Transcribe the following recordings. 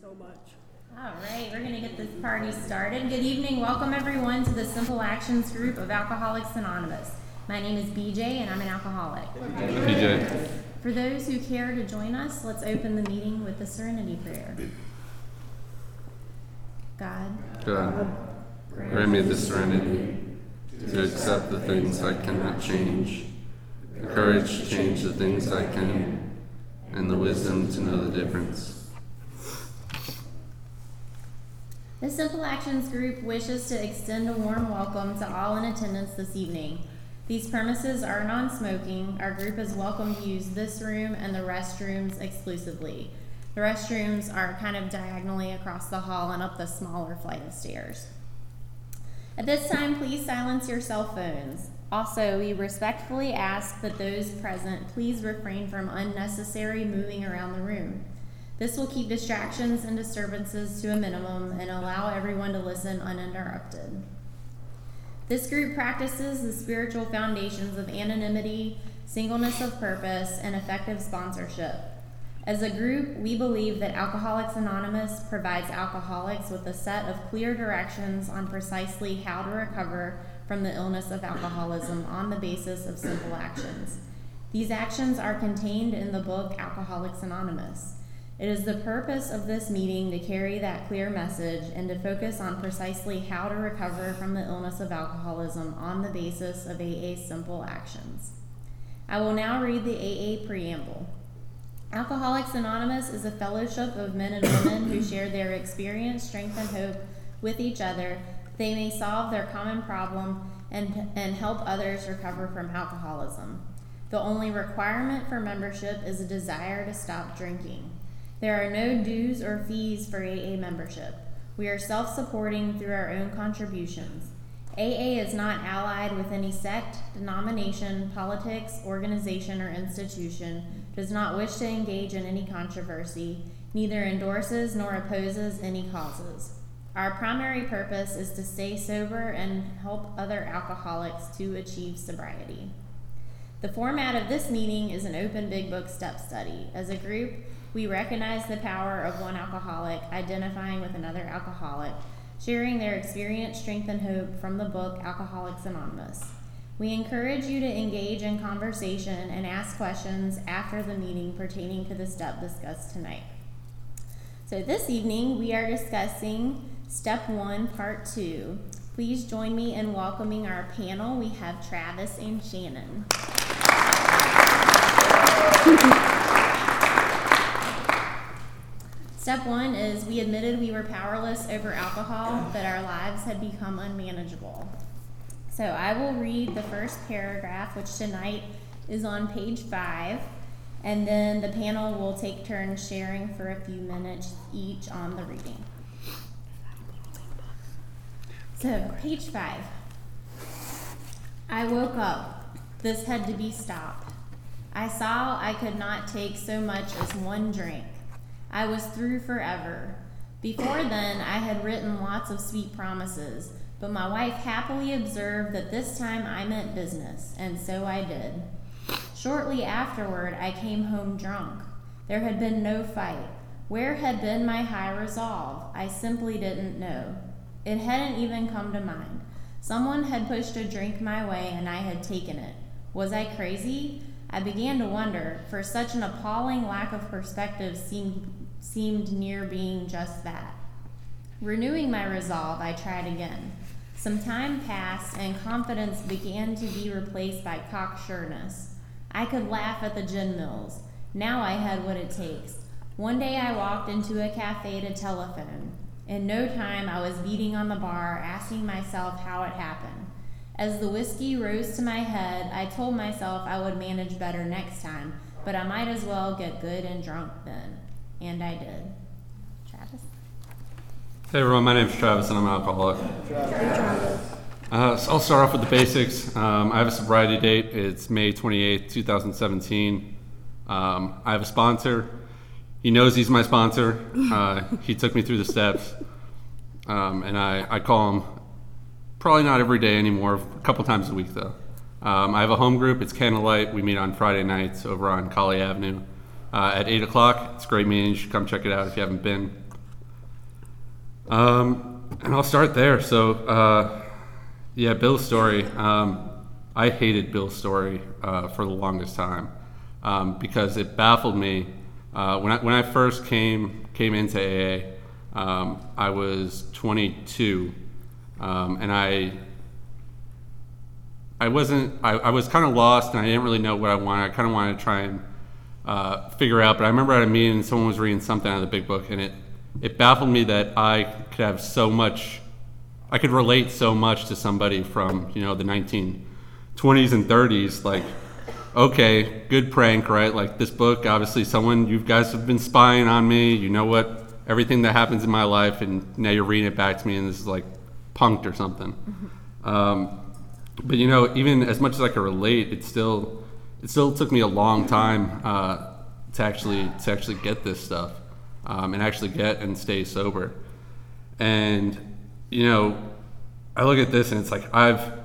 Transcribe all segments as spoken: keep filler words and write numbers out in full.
so much. All right, we're going to get this party started. Good evening. Welcome, everyone, to the Simple Actions group of Alcoholics Anonymous. My name is B J, and I'm an alcoholic. B J. For those who care to join us, let's open the meeting with the Serenity Prayer. God, God, grant me the serenity to accept the things I cannot change, the courage to change the things I can, and the wisdom to know the difference. The Simple Actions group wishes to extend a warm welcome to all in attendance this evening. These premises are non-smoking. Our group is welcome to use this room and the restrooms exclusively. The restrooms are kind of diagonally across the hall and up the smaller flight of stairs. At this time, please silence your cell phones. Also, we respectfully ask that those present please refrain from unnecessary moving around the room. This will keep distractions and disturbances to a minimum and allow everyone to listen uninterrupted. This group practices the spiritual foundations of anonymity, singleness of purpose, and effective sponsorship. As a group, we believe that Alcoholics Anonymous provides alcoholics with a set of clear directions on precisely how to recover from the illness of alcoholism on the basis of simple actions. These actions are contained in the book Alcoholics Anonymous. It is the purpose of this meeting to carry that clear message and to focus on precisely how to recover from the illness of alcoholism on the basis of A A's simple actions. I will now read the A A preamble. Alcoholics Anonymous is a fellowship of men and women who share their experience, strength, and hope with each other. They may solve their common problem and, and help others recover from alcoholism. The only requirement for membership is a desire to stop drinking. There are no dues or fees for A A membership. We are self-supporting through our own contributions. A A is not allied with any sect, denomination, politics, organization, or institution, does not wish to engage in any controversy, neither endorses nor opposes any causes. Our primary purpose is to stay sober and help other alcoholics to achieve sobriety. The format of this meeting is an open big book step study. As a group, we recognize the power of one alcoholic identifying with another alcoholic, sharing their experience, strength, and hope from the book Alcoholics Anonymous. We encourage you to engage in conversation and ask questions after the meeting pertaining to the step discussed tonight. So this evening, we are discussing Step one, Part two. Please join me in welcoming our panel. We have Travis and Shannon. Step one is we admitted we were powerless over alcohol, that our lives had become unmanageable. So I will read the first paragraph, which tonight is on page five, and then the panel will take turns sharing for a few minutes each on the reading. So, page five. I woke up. This had to be stopped. I saw I could not take so much as one drink. I was through forever. Before then, I had written lots of sweet promises, but my wife happily observed that this time I meant business, and so I did. Shortly afterward, I came home drunk. There had been no fight. Where had been my high resolve? I simply didn't know. It hadn't even come to mind. Someone had pushed a drink my way, and I had taken it. Was I crazy? I began to wonder, for such an appalling lack of perspective seemed seemed near being just that. Renewing my resolve, I tried again. Some time passed, and confidence began to be replaced by cocksureness. I could laugh at the gin mills. Now I had what it takes. One day I walked into a cafe to telephone. In no time, I was beating on the bar, asking myself how it happened. As the whiskey rose to my head, I told myself I would manage better next time, but I might as well get good and drunk then. And I did. Travis? Hey everyone, my name's Travis and I'm an alcoholic. Travis. Uh, so I'll start off with the basics. Um, I have a sobriety date. It's May twenty-eighth, twenty seventeen. Um, I have a sponsor. He knows he's my sponsor. Uh, he took me through the steps. Um, and I, I call him probably not every day anymore, a couple times a week though. Um, I have a home group. It's Candlelight. We meet on Friday nights over on Colley Avenue uh, at eight o'clock. It's a great meeting. You should come check it out if you haven't been. Um, and I'll start there. So, uh, yeah, Bill's story. Um, I hated Bill's story uh, for the longest time um, because it baffled me. Uh, when I when I first came came into A A, um, I was twenty-two, um, and I I wasn't I, I was kind of lost, and I didn't really know what I wanted. I kind of wanted to try and uh, figure out. But I remember at a meeting, someone was reading something out of the Big Book, and it it baffled me that I could have so much. I could relate so much to somebody from you know the nineteen twenties and thirties, like. Okay, good prank, right? Like this book, obviously someone, you guys have been spying on me, you know what, everything that happens in my life, and now you're reading it back to me and this is like punked or something. Mm-hmm. Um, but you know, even as much as I could relate, it still, it still took me a long time uh, to actually, to actually get this stuff um, and actually get and stay sober. And, you know, I look at this and it's like, I've,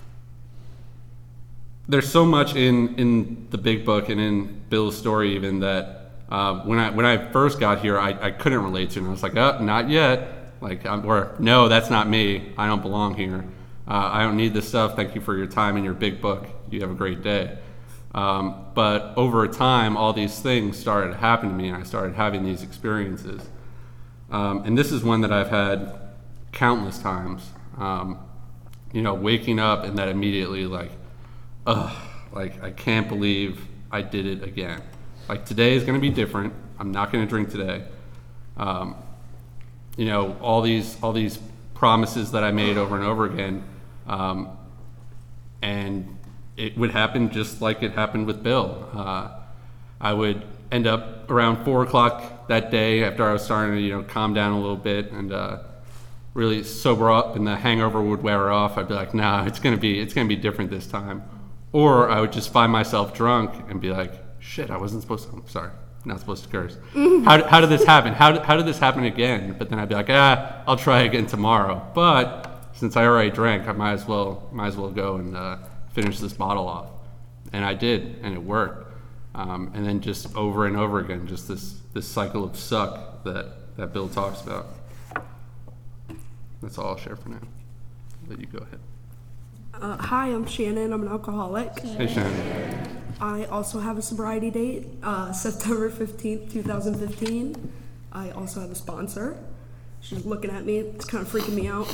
there's so much in, in the Big Book and in Bill's story even that uh, when I when I first got here, I, I couldn't relate to, and I was like, oh, not yet. Like, I'm, or no, that's not me. I don't belong here. Uh, I don't need this stuff. Thank you for your time in your Big Book. You have a great day. Um, but over time, all these things started to happen to me, and I started having these experiences. Um, and this is one that I've had countless times. Um, you know, waking up and that immediately like, ugh, like I can't believe I did it again. Like today is going to be different. I'm not going to drink today. Um, you know, all these all these promises that I made over and over again, um, and it would happen just like it happened with Bill. Uh, I would end up around four o'clock that day after I was starting to you know calm down a little bit and uh, really sober up, and the hangover would wear off. I'd be like, nah, it's going to be it's going to be different this time. Or I would just find myself drunk and be like, shit, I wasn't supposed to, I'm sorry, not supposed to curse. How did, how did this happen? How did, how did this happen again? But then I'd be like, ah, I'll try again tomorrow. But since I already drank, I might as well, might as well go and uh, finish this bottle off. And I did, and it worked. Um, and then just over and over again, just this, this cycle of suck that, that Bill talks about. That's all I'll share for now. I'll let you go ahead. Uh, hi, I'm Shannon. I'm an alcoholic. Hey, Shannon. I also have a sobriety date, uh, September fifteenth, twenty fifteen. I also have a sponsor. She's looking at me. It's kind of freaking me out.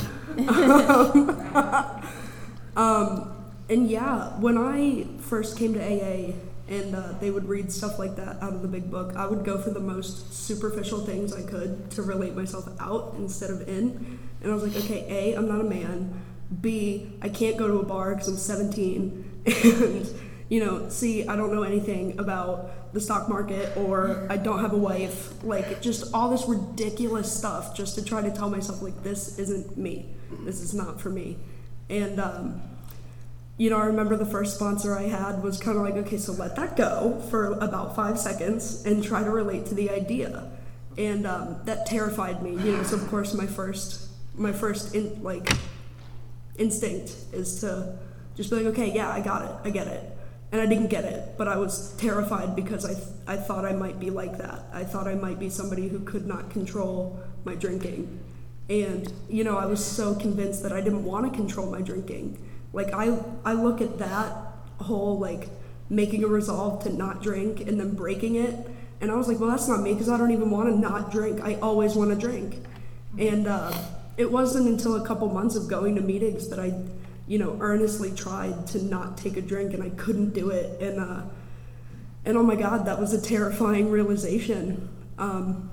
um, and yeah, when I first came to A A and uh, they would read stuff like that out of the Big Book, I would go for the most superficial things I could to relate myself out instead of in. And I was like, okay, A, I'm not a man. B, I can't go to a bar because I'm seventeen, and, you know, C, I don't know anything about the stock market, or I don't have a wife, like, just all this ridiculous stuff just to try to tell myself, like, this isn't me, this is not for me. And, um, you know, I remember the first sponsor I had was kind of like, okay, so let that go for about five seconds and try to relate to the idea. And um, that terrified me, you know, so of course my first, my first, in, like, instinct is to just be like, okay, yeah, I got it, I get it. And I didn't get it, but I was terrified because I th- I thought I might be like that. I thought I might be somebody who could not control my drinking. And, you know, I was so convinced that I didn't want to control my drinking. Like, I, I look at that whole, like, making a resolve to not drink and then breaking it, and I was like, well, that's not me, because I don't even want to not drink. I always want to drink. And, uh, it wasn't until a couple months of going to meetings that I, you know, earnestly tried to not take a drink, and I couldn't do it. And, uh, and oh my God, that was a terrifying realization. Um,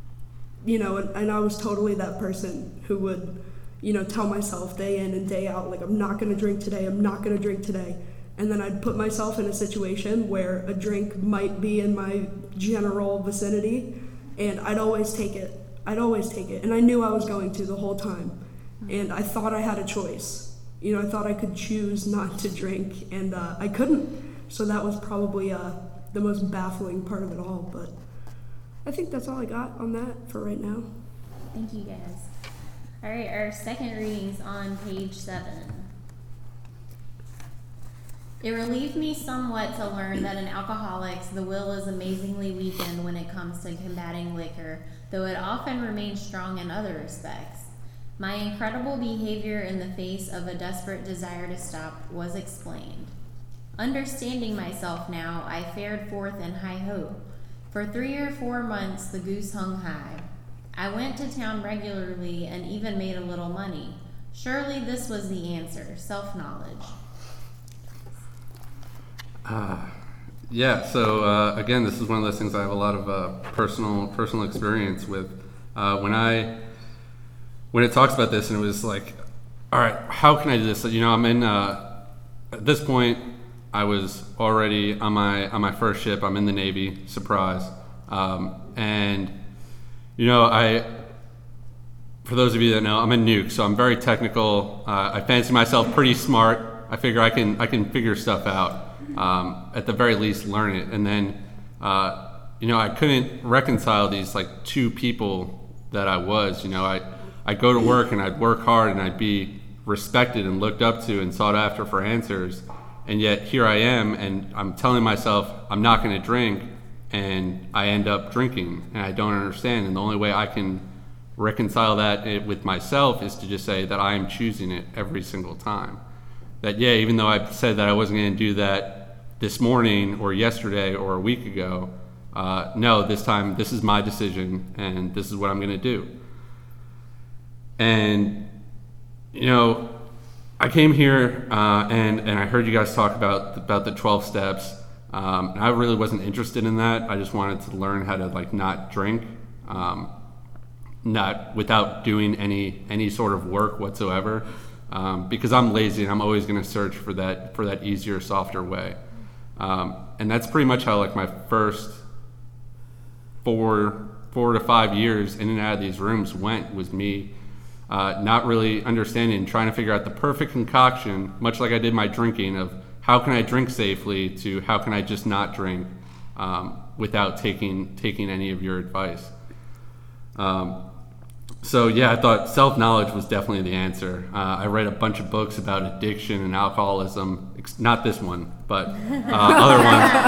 you know, and, and I was totally that person who would, you know, tell myself day in and day out, like, I'm not going to drink today, I'm not going to drink today. And then I'd put myself in a situation where a drink might be in my general vicinity, and I'd always take it. I'd always take it, and I knew I was going to the whole time, and I thought I had a choice. You know, I thought I could choose not to drink, and uh, I couldn't, so that was probably uh, the most baffling part of it all, but I think that's all I got on that for right now. Thank you, guys. All right, our second reading's on page seven. It relieved me somewhat to learn that in alcoholics, the will is amazingly weakened when it comes to combating liquor. though it often remained strong in other respects. My incredible behavior in the face of a desperate desire to stop was explained. Understanding myself now, I fared forth in high hope. For three or four months the goose hung high. I went to town regularly and even made a little money. Surely this was the answer, self-knowledge. Uh, yeah, so uh, again, this is one of those things I have a lot of uh, personal personal experience with. Uh, when I when it talks about this, and it was like, all right, how can I do this? You know, I'm in uh, at this point. I was already on my on my first ship. I'm in the Navy. Surprise! Um, and you know, I for those of you that know, I'm a nuke, so I'm very technical. Uh, I fancy myself pretty smart. I figure I can I can figure stuff out. Um, at the very least, learn it. And then, uh, you know, I couldn't reconcile these like two people that I was. You know, I I'd go to work and I'd work hard and I'd be respected and looked up to and sought after for answers. And yet here I am, and I'm telling myself I'm not going to drink, and I end up drinking, and I don't understand. And the only way I can reconcile that with myself is to just say that I am choosing it every single time. That, yeah, even though I said that I wasn't going to do that this morning or yesterday or a week ago, uh, no, this time this is my decision, and this is what I'm going to do. And, you know, I came here uh, and and I heard you guys talk about about the twelve steps. Um, and I really wasn't interested in that. I just wanted to learn how to like not drink, um, not without doing any any sort of work whatsoever, um, because I'm lazy and I'm always going to search for that for that easier, softer way. Um, and that's pretty much how like my first four four to five years in and out of these rooms went, was me. Uh, not really understanding, trying to figure out the perfect concoction, much like I did my drinking, of how can I drink safely to how can I just not drink um, without taking taking any of your advice. Um, so yeah, I thought self-knowledge was definitely the answer. Uh, I read a bunch of books about addiction and alcoholism, not this one, but uh, other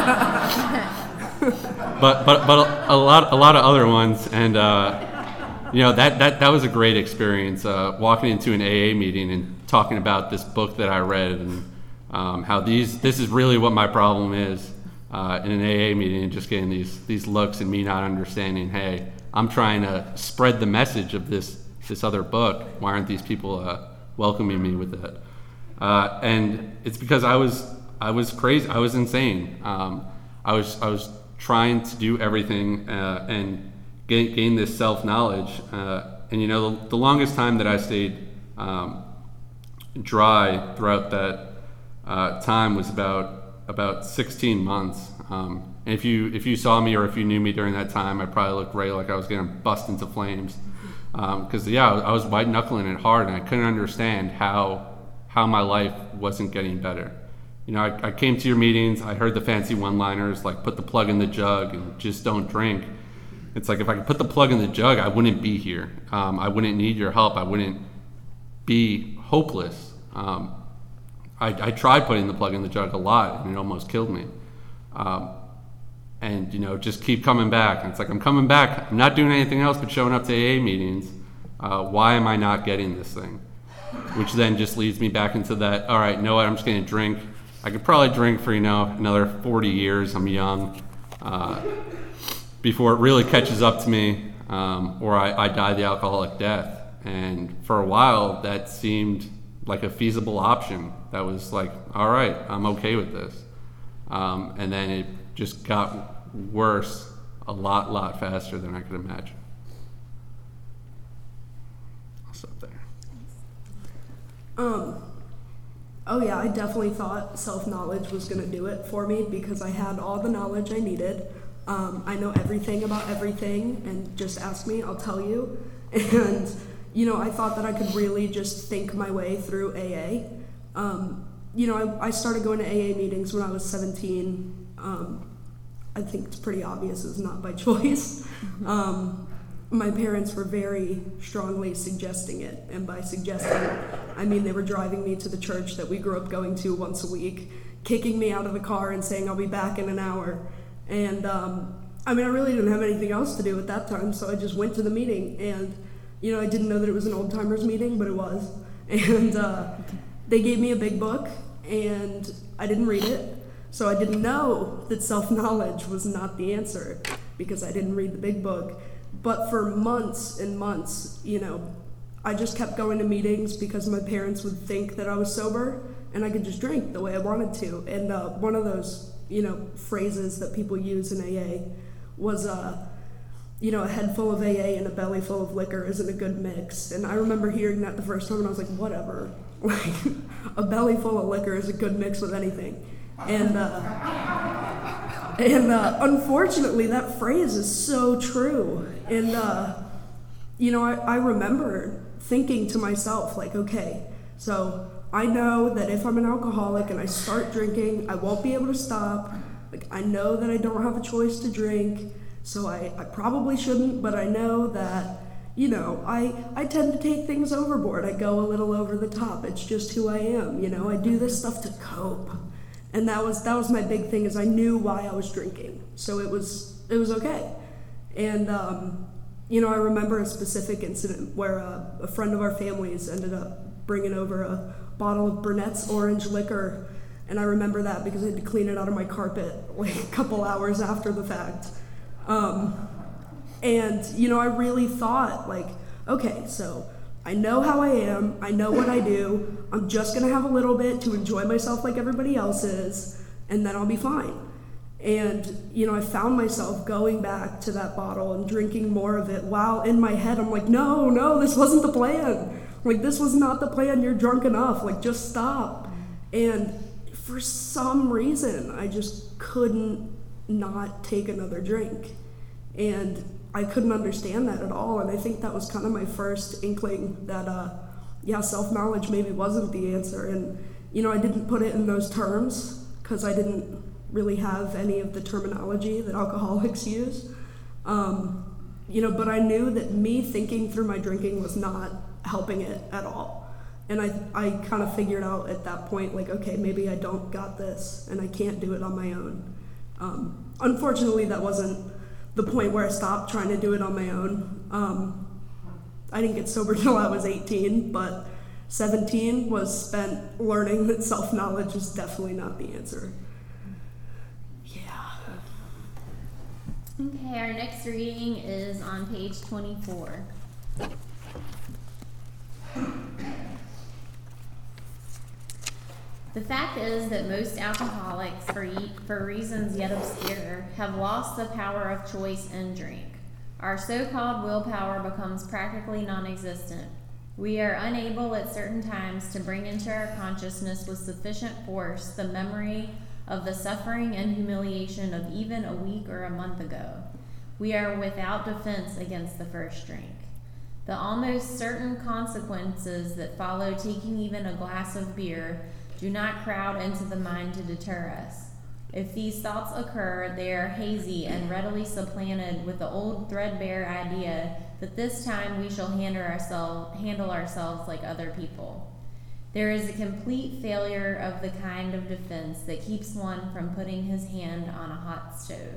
ones. but but but a lot a lot of other ones, and. Uh, You know, that, that, that was a great experience, uh, walking into an A A meeting and talking about this book that I read, and um, how these this is really what my problem is uh, in an A A meeting, and just getting these these looks and me not understanding, hey, I'm trying to spread the message of this this other book. Why aren't these people uh, welcoming me with it? Uh, and it's because I was I was crazy. I was insane. Um, I was I was trying to do everything uh, and Gain, gain this self-knowledge, uh, and you know the, the longest time that I stayed um, dry throughout that uh, time was about about sixteen months. Um, and if you if you saw me or if you knew me during that time, I probably looked right like I was going to bust into flames, because um, yeah, I was white knuckling it hard, and I couldn't understand how how my life wasn't getting better. You know, I, I came to your meetings, I heard the fancy one-liners like "put the plug in the jug" and "just don't drink." It's like if I could put the plug in the jug, I wouldn't be here. Um, I wouldn't need your help. I wouldn't be hopeless. Um, I, I tried putting the plug in the jug a lot, and it almost killed me. Um, and, you know, just keep coming back. And it's like, I'm coming back. I'm not doing anything else but showing up to A A meetings. Uh, why am I not getting this thing? Which then just leads me back into that, all right, you know what, I'm just going to drink. I could probably drink for, you know, another forty years. I'm young. Uh, before it really catches up to me, um, or I, I die the alcoholic death. And for a while, that seemed like a feasible option. That was like, all right, I'm okay with this. Um, and then it just got worse a lot, lot faster than I could imagine. I'll stop there. Um, oh yeah, I definitely thought self-knowledge was going to do it for me, because I had all the knowledge I needed. Um, I know everything about everything, and just ask me, I'll tell you. And, you know, I thought that I could really just think my way through A A. Um, you know, I, I started going to A A meetings when I was seventeen. Um, I think it's pretty obvious it's not by choice. Um, my parents were very strongly suggesting it, and by suggesting, I mean they were driving me to the church that we grew up going to once a week, kicking me out of the car and saying I'll be back in an hour. And, um, I mean, I really didn't have anything else to do at that time, so I just went to the meeting, and, you know, I didn't know that it was an old timers meeting, but it was. And uh, they gave me a big book, and I didn't read it, so I didn't know that self-knowledge was not the answer, because I didn't read the big book. But for months and months, you know, I just kept going to meetings because my parents would think that I was sober, and I could just drink the way I wanted to. And uh, one of those, you know, phrases that people use in A A was, uh, you know, a head full of A A and a belly full of liquor isn't a good mix. And I remember hearing that the first time, and I was like, whatever. Like, a belly full of liquor is a good mix with anything. And uh, and uh, unfortunately, that phrase is so true. And, uh, you know, I, I remember thinking to myself, like, okay, so I know that if I'm an alcoholic and I start drinking, I won't be able to stop. Like, I know that I don't have a choice to drink, so I, I probably shouldn't, but I know that, you know, I, I tend to take things overboard. I go a little over the top. It's just who I am, you know? I do this stuff to cope. And that was that was my big thing, is I knew why I was drinking. So it was it was okay. And, um, you know, I remember a specific incident where uh, a friend of our family's ended up bringing over a bottle of Burnett's orange liquor. And I remember that because I had to clean it out of my carpet like a couple hours after the fact. Um, and, you know, I really thought, like, okay, so I know how I am, I know what I do, I'm just gonna have a little bit to enjoy myself like everybody else is, and then I'll be fine. And, you know, I found myself going back to that bottle and drinking more of it, while in my head I'm like, no, no, this wasn't the plan. Like, this was not the plan, you're drunk enough, like, just stop. And for some reason, I just couldn't not take another drink. And I couldn't understand that at all. And I think that was kind of my first inkling that, uh, yeah, self-knowledge maybe wasn't the answer. And, you know, I didn't put it in those terms because I didn't really have any of the terminology that alcoholics use. Um, you know, but I knew that me thinking through my drinking was not helping it at all. And I, I kind of figured out at that point, like, okay, maybe I don't got this and I can't do it on my own. Um, unfortunately, that wasn't the point where I stopped trying to do it on my own. Um, I didn't get sober till I was eighteen, but seventeen was spent learning that self-knowledge is definitely not the answer. Yeah. Okay, our next reading is on page twenty-four. The fact is that most alcoholics, for, ye- for reasons yet obscure, have lost the power of choice in drink. Our so-called willpower becomes practically non-existent. We are unable at certain times to bring into our consciousness with sufficient force the memory of the suffering and humiliation of even a week or a month ago. We are without defense against the first drink. The almost certain consequences that follow taking even a glass of beer do not crowd into the mind to deter us. If these thoughts occur, they are hazy and readily supplanted with the old threadbare idea that this time we shall handle, ourselves, handle ourselves like other people. There is a complete failure of the kind of defense that keeps one from putting his hand on a hot stove.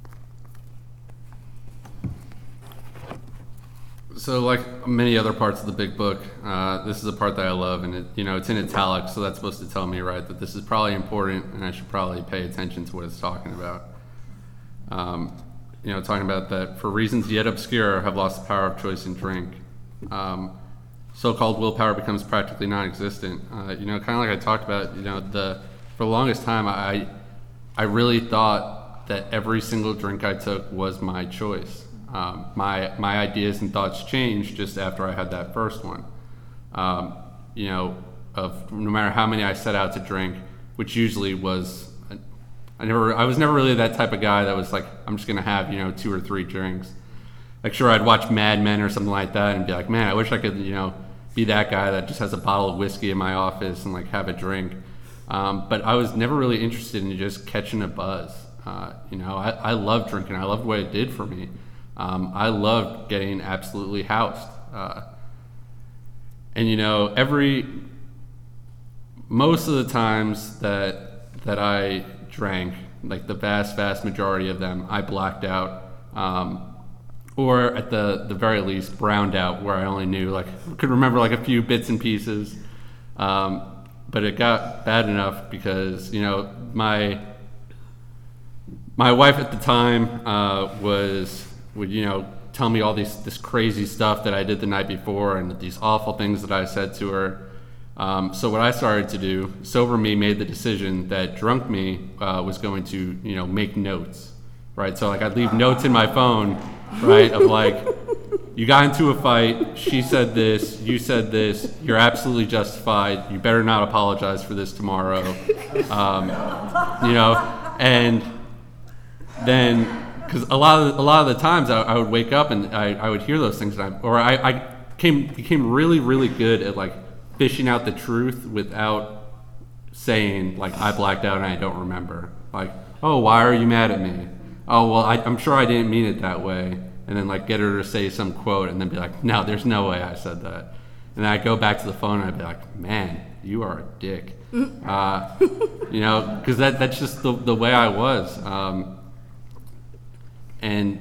So, like many other parts of the big book, uh, this is a part that I love, and it, you know, it's in italics, so that's supposed to tell me, right, that this is probably important, and I should probably pay attention to what it's talking about. Um, you know, talking about that for reasons yet obscure, have lost the power of choice in drink. Um, so-called willpower becomes practically non-existent. Uh, you know, kind of like I talked about. You know, the for the longest time, I I really thought that every single drink I took was my choice. Um, my my ideas and thoughts changed just after I had that first one. Um, you know, of no matter how many I set out to drink, which usually was, I never, I was never really that type of guy that was like, I'm just gonna have, you know, two or three drinks. Like, sure, I'd watch Mad Men or something like that and be like, man, I wish I could, you know, be that guy that just has a bottle of whiskey in my office and like have a drink. Um, but I was never really interested in just catching a buzz. Uh, you know, I, I loved drinking. I loved what it did for me. Um, I loved getting absolutely housed. Uh, and, you know, every, most of the times that that I drank, like the vast, vast majority of them, I blacked out. Um, or at the, the very least, browned out, where I only knew, like, could remember like a few bits and pieces. Um, but it got bad enough because, you know, my my wife at the time uh, was, would, you know, tell me all these this crazy stuff that I did the night before and these awful things that I said to her. Um, so what I started to do, sober me made the decision that drunk me uh, was going to, you know, make notes, right? So like I'd leave notes in my phone, right, of like, you got into a fight, she said this, you said this, you're absolutely justified, you better not apologize for this tomorrow, um, you know, and then, because a lot of a lot of the times I, I would wake up and I, I would hear those things, and I, or I, I came became really really good at like fishing out the truth without saying like I blacked out and I don't remember. Like, oh, why are you mad at me? Oh, well, I, I'm sure I didn't mean it that way. And then like get her to say some quote and then be like, no, there's no way I said that. And then I go back to the phone and I'd be like, man, you are a dick. Uh, you know, because that that's just the the way I was. Um, and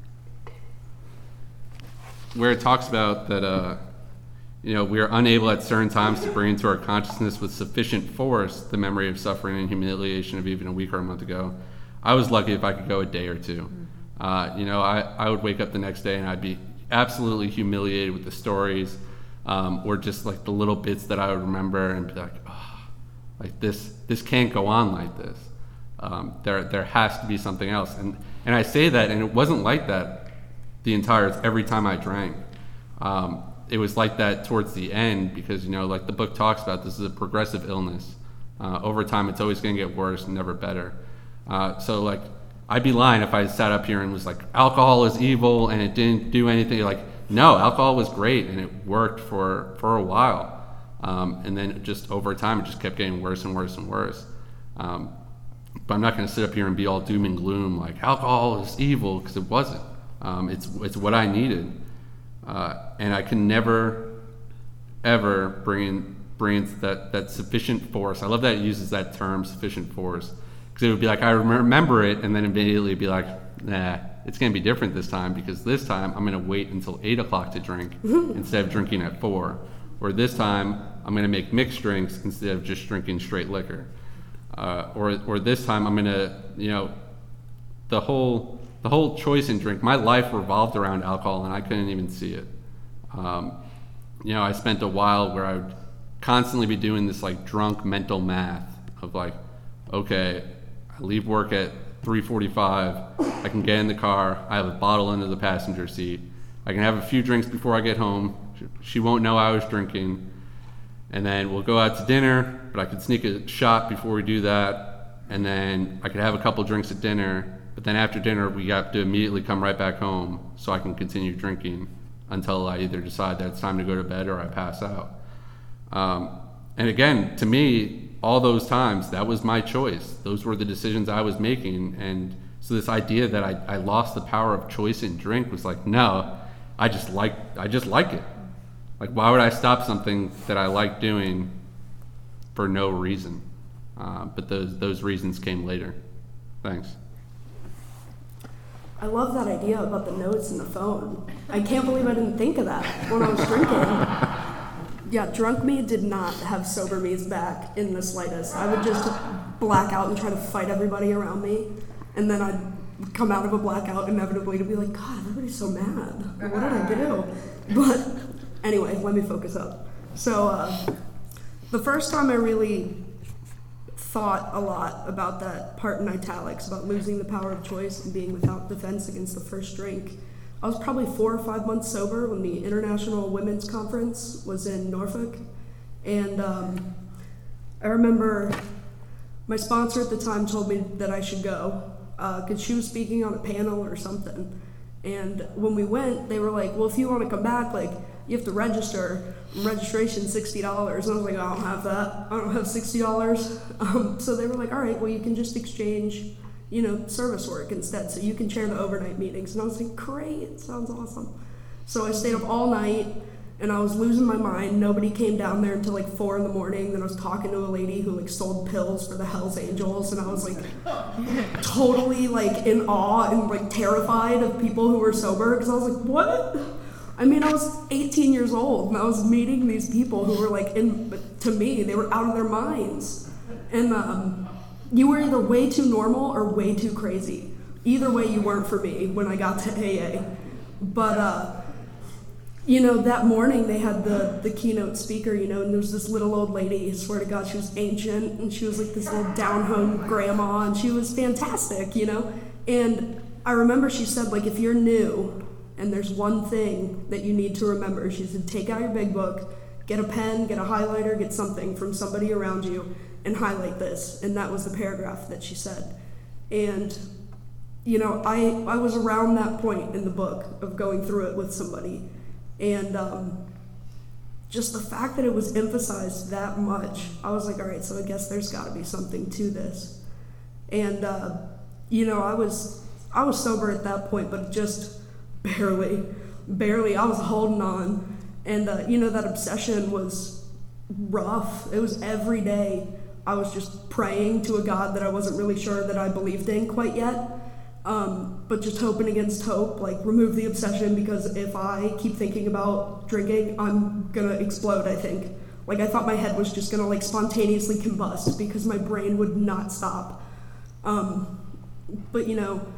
where it talks about that, uh, you know, we are unable at certain times to bring into our consciousness with sufficient force the memory of suffering and humiliation of even a week or a month ago. I was lucky if I could go a day or two. Uh, you know, I, I would wake up the next day and I'd be absolutely humiliated with the stories, um, or just like the little bits that I would remember and be like, oh, like this this can't go on like this. Um, there there has to be something else. And and I say that, and it wasn't like that the entire every time I drank. Um, it was like that towards the end because, you know, like the book talks about, this is a progressive illness. Uh, over time, it's always going to get worse and never better. Uh, so like, I'd be lying if I sat up here and was like, alcohol is evil and it didn't do anything. Like, no, alcohol was great and it worked for, for a while. Um, and then just over time, it just kept getting worse and worse and worse. Um, but I'm not going to sit up here and be all doom and gloom like alcohol is evil, because it wasn't. Um, it's it's what I needed. Uh, and I can never, ever bring in, bring in that, that sufficient force. I love that it uses that term, sufficient force. Because it would be like, I remember it, and then immediately be like, nah, it's going to be different this time, because this time I'm going to wait until eight o'clock to drink instead of drinking at four. Or this time I'm going to make mixed drinks instead of just drinking straight liquor. Uh, or or this time I'm going to, you know, the whole the whole choice in drink, my life revolved around alcohol, and I couldn't even see it. Um, you know, I spent a while where I would constantly be doing this like drunk mental math of like, okay, I leave work at three forty-five, I can get in the car, I have a bottle under the passenger seat, I can have a few drinks before I get home, she won't know I was drinking, and then we'll go out to dinner, but I could sneak a shot before we do that, and then I could have a couple drinks at dinner, but then after dinner we have to immediately come right back home so I can continue drinking until I either decide that it's time to go to bed or I pass out. Um, and again, to me, all those times, that was my choice. Those were the decisions I was making. And so this idea that I, I lost the power of choice in drink was like, no, I just like I just like it. Like, why would I stop something that I like doing for no reason? Uh, but those those reasons came later. Thanks. I love that idea about the notes in the phone. I can't believe I didn't think of that when I was drinking. Yeah, drunk me did not have sober me's back in the slightest. I would just black out and try to fight everybody around me, and then I'd come out of a blackout inevitably to be like, God, everybody's so mad. What did I do? But anyway, let me focus up. So uh, the first time I really thought a lot about that part in italics, about losing the power of choice and being without defense against the first drink, I was probably four or five months sober when the International Women's Conference was in Norfolk. And um, I remember my sponsor at the time told me that I should go because uh, she was speaking on a panel or something. And when we went, they were like, well, if you want to come back, like, you have to register. Registration sixty dollars. And I was like, I don't have that. I don't have sixty dollars. Um, so they were like, all right, well, you can just exchange, you know, service work instead. So you can chair the overnight meetings. And I was like, great, sounds awesome. So I stayed up all night And I was losing my mind. Nobody came down there until like four in the morning. Then I was talking to a lady who like sold pills for the Hells Angels, and I was like totally like in awe and like terrified of people who were sober, because I was like, what? I mean, I was eighteen years old and I was meeting these people who were like, in, to me, they were out of their minds. And um, you were either way too normal or way too crazy. Either way, you weren't for me when I got to A A. But, uh, you know, that morning they had the, the keynote speaker, you know, and there was this little old lady, I swear to God, she was ancient, and she was like this little down-home grandma, and she was fantastic, you know. And I remember she said, like, if you're new and there's one thing that you need to remember, she said, take out your big book, get a pen, get a highlighter, get something from somebody around you, and highlight this. And that was the paragraph that she said. And, you know, I, I was around that point in the book of going through it with somebody. And um, just the fact that it was emphasized that much, I was like, all right, so I guess there's got to be something to this. And, uh, you know, I was I was sober at that point, but just barely, barely. I was holding on. And, uh, you know, that obsession was rough. It was every day. I was just praying to a God that I wasn't really sure that I believed in quite yet. Um, but just hoping against hope, like remove the obsession, because if I keep thinking about drinking, I'm gonna explode, I think. Like I thought my head was just gonna like spontaneously combust because my brain would not stop. Um, but you know,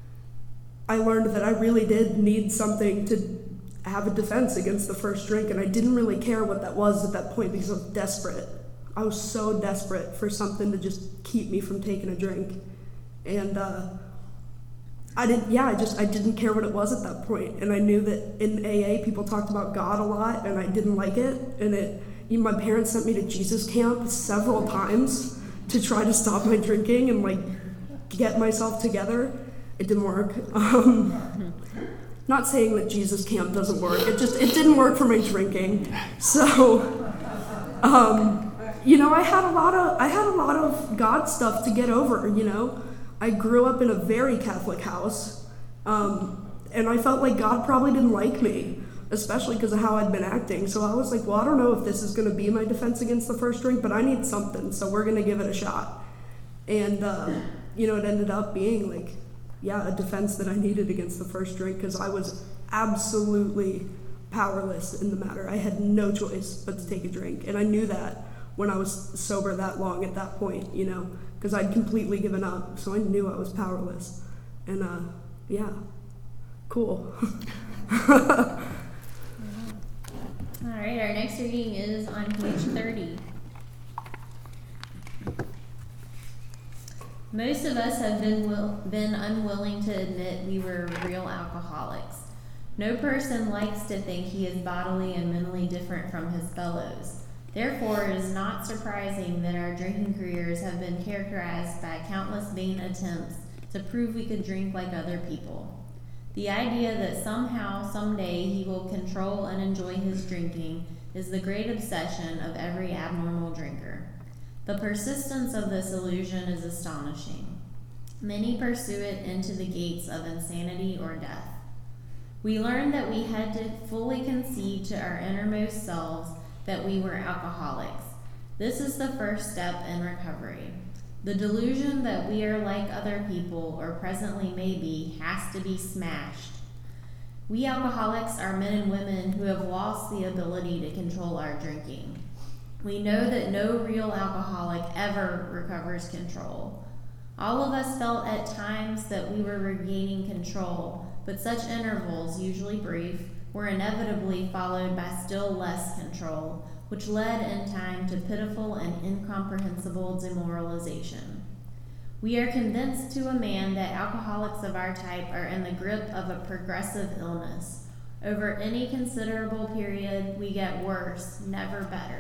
I learned that I really did need something to have a defense against the first drink, and I didn't really care what that was at that point because I was desperate. I was so desperate for something to just keep me from taking a drink. And, uh, I didn't, yeah, I just, I didn't care what it was at that point. And I knew that in A A, people talked about God a lot, and I didn't like it. And it, you know, my parents sent me to Jesus camp several times to try to stop my drinking and, like, get myself together. It didn't work. Um, not saying that Jesus camp doesn't work. It just, it didn't work for my drinking. So, um, you know, I had a lot of, I had a lot of God stuff to get over, you know. I grew up in a very Catholic house, um, and I felt like God probably didn't like me, especially because of how I'd been acting. So I was like, well, I don't know if this is going to be my defense against the first drink, but I need something, so we're going to give it a shot. And, uh, you know, it ended up being like, yeah, a defense that I needed against the first drink, because I was absolutely powerless in the matter. I had no choice but to take a drink, and I knew that when I was sober that long at that point, you know, because I'd completely given up, so I knew I was powerless. And, uh, yeah, cool. All right, our next reading is on page thirty. Most of us have been will, been unwilling to admit we were real alcoholics. No person likes to think he is bodily and mentally different from his fellows. Therefore, it is not surprising that our drinking careers have been characterized by countless vain attempts to prove we could drink like other people. The idea that somehow, someday, he will control and enjoy his drinking is the great obsession of every abnormal drinker. The persistence of this illusion is astonishing. Many pursue it into the gates of insanity or death. We learned that we had to fully concede to our innermost selves that we were alcoholics. This is the first step in recovery. The delusion that we are like other people, or presently may be, has to be smashed. We alcoholics are men and women who have lost the ability to control our drinking. We know that no real alcoholic ever recovers control. All of us felt at times that we were regaining control, but such intervals, usually brief, were inevitably followed by still less control, which led in time to pitiful and incomprehensible demoralization. We are convinced to a man that alcoholics of our type are in the grip of a progressive illness. Over any considerable period, we get worse, never better.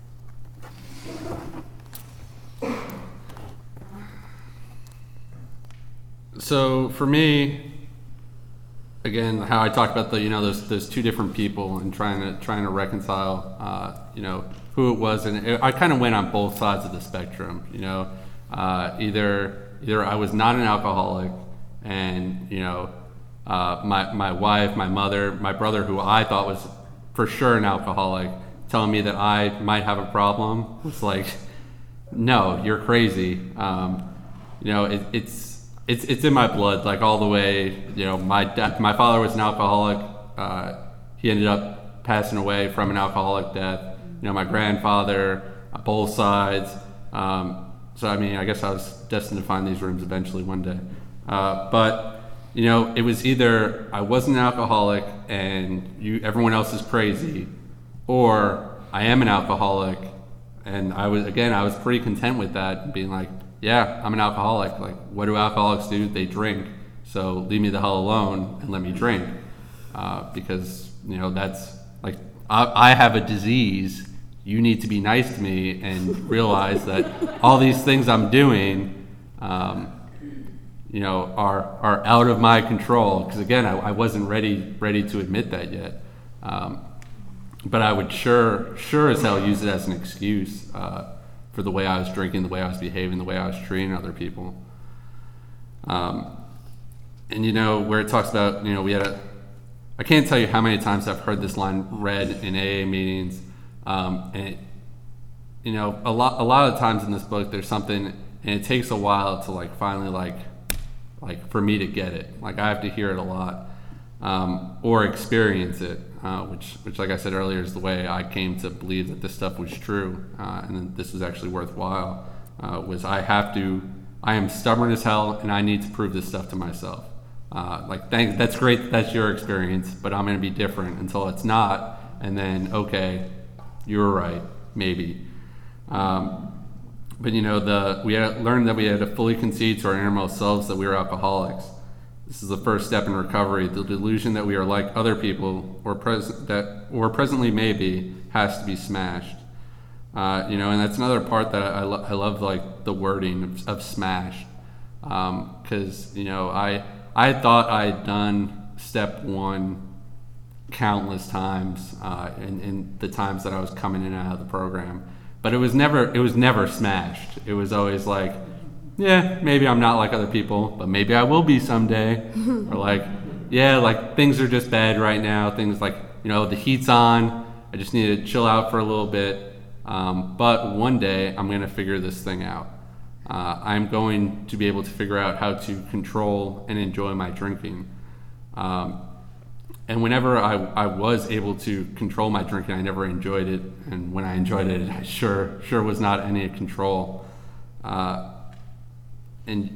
So for me, again, how I talked about the, you know, those those two different people and trying to trying to reconcile, uh, you know, who it was, and it, I kind of went on both sides of the spectrum. You know, uh, either either I was not an alcoholic, and you know, uh, my my wife, my mother, my brother, who I thought was for sure an alcoholic, telling me that I might have a problem was like, no, you're crazy. Um, you know, it, it's it's it's in my blood, like all the way. You know, my da- my father was an alcoholic. Uh, he ended up passing away from an alcoholic death. You know, my grandfather, uh, both sides. Um, so I mean, I guess I was destined to find these rooms eventually one day. Uh, but you know, it was either I wasn't an alcoholic and you everyone else is crazy, or I am an alcoholic. And I was, again, I was pretty content with that, being like, yeah, I'm an alcoholic. Like, what do alcoholics do? They drink. So leave me the hell alone and let me drink. Uh, because, you know, that's like, I, I have a disease. You need to be nice to me and realize that all these things I'm doing, um, you know, are are out of my control. Because again, I, I wasn't ready ready to admit that yet. Um, But I would sure, sure as hell use it as an excuse uh, for the way I was drinking, the way I was behaving, the way I was treating other people. Um, and you know, where it talks about, you know, we had a, I can't tell you how many times I've heard this line read in A A meetings. Um, and it, you know, a lot, a lot of times in this book, there's something, and it takes a while to like finally like, like for me to get it. Like I have to hear it a lot, um, or experience it. Uh, which, which, like I said earlier, is the way I came to believe that this stuff was true, uh, and that this was actually worthwhile. Uh, was I have to, I am stubborn as hell, and I need to prove this stuff to myself. Uh, like, thanks, that's great, that that's your experience, but I'm going to be different until it's not, and then okay, you were right, maybe. Um, but you know, the we had learned that we had to fully concede to our innermost selves that we were alcoholics. This is the first step in recovery. The delusion that we are like other people, or pres- that or presently may be, has to be smashed. Uh, you know, and that's another part that I, lo- I love, like the wording of, of smashed, because um, you know, I I thought I had done step one countless times uh, in, in the times that I was coming in and out of the program, but it was never it was never smashed. It was always like, yeah, maybe I'm not like other people, but maybe I will be someday. Or like, yeah, like things are just bad right now. Things like, you know, the heat's on. I just need to chill out for a little bit. Um, but one day I'm going to figure this thing out. Uh, I'm going to be able to figure out how to control and enjoy my drinking. Um, and whenever I, I was able to control my drinking, I never enjoyed it. And when I enjoyed it, I sure, sure was not any control. Uh, And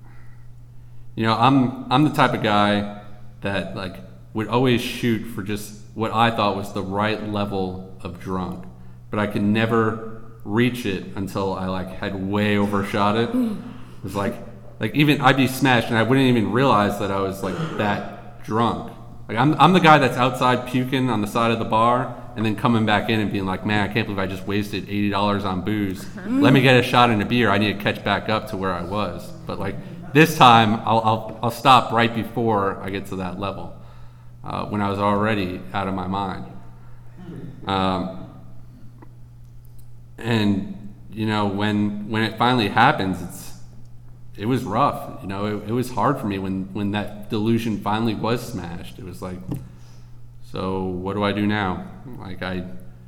you know, I'm I'm the type of guy that like would always shoot for just what I thought was the right level of drunk, but I could never reach it until I like had way overshot it. It was like like even I'd be smashed and I wouldn't even realize that I was like that drunk. Like I'm I'm the guy that's outside puking on the side of the bar and then coming back in and being like, man, I can't believe I just wasted eighty dollars on booze. Let me get a shot and a beer. I need to catch back up to where I was. But like this time, I'll I'll, I'll stop right before I get to that level, uh, when I was already out of my mind. Um, and you know, when when it finally happens, it's it was rough. You know, it, it was hard for me when when that delusion finally was smashed. It was like, so what do I do now? Like I,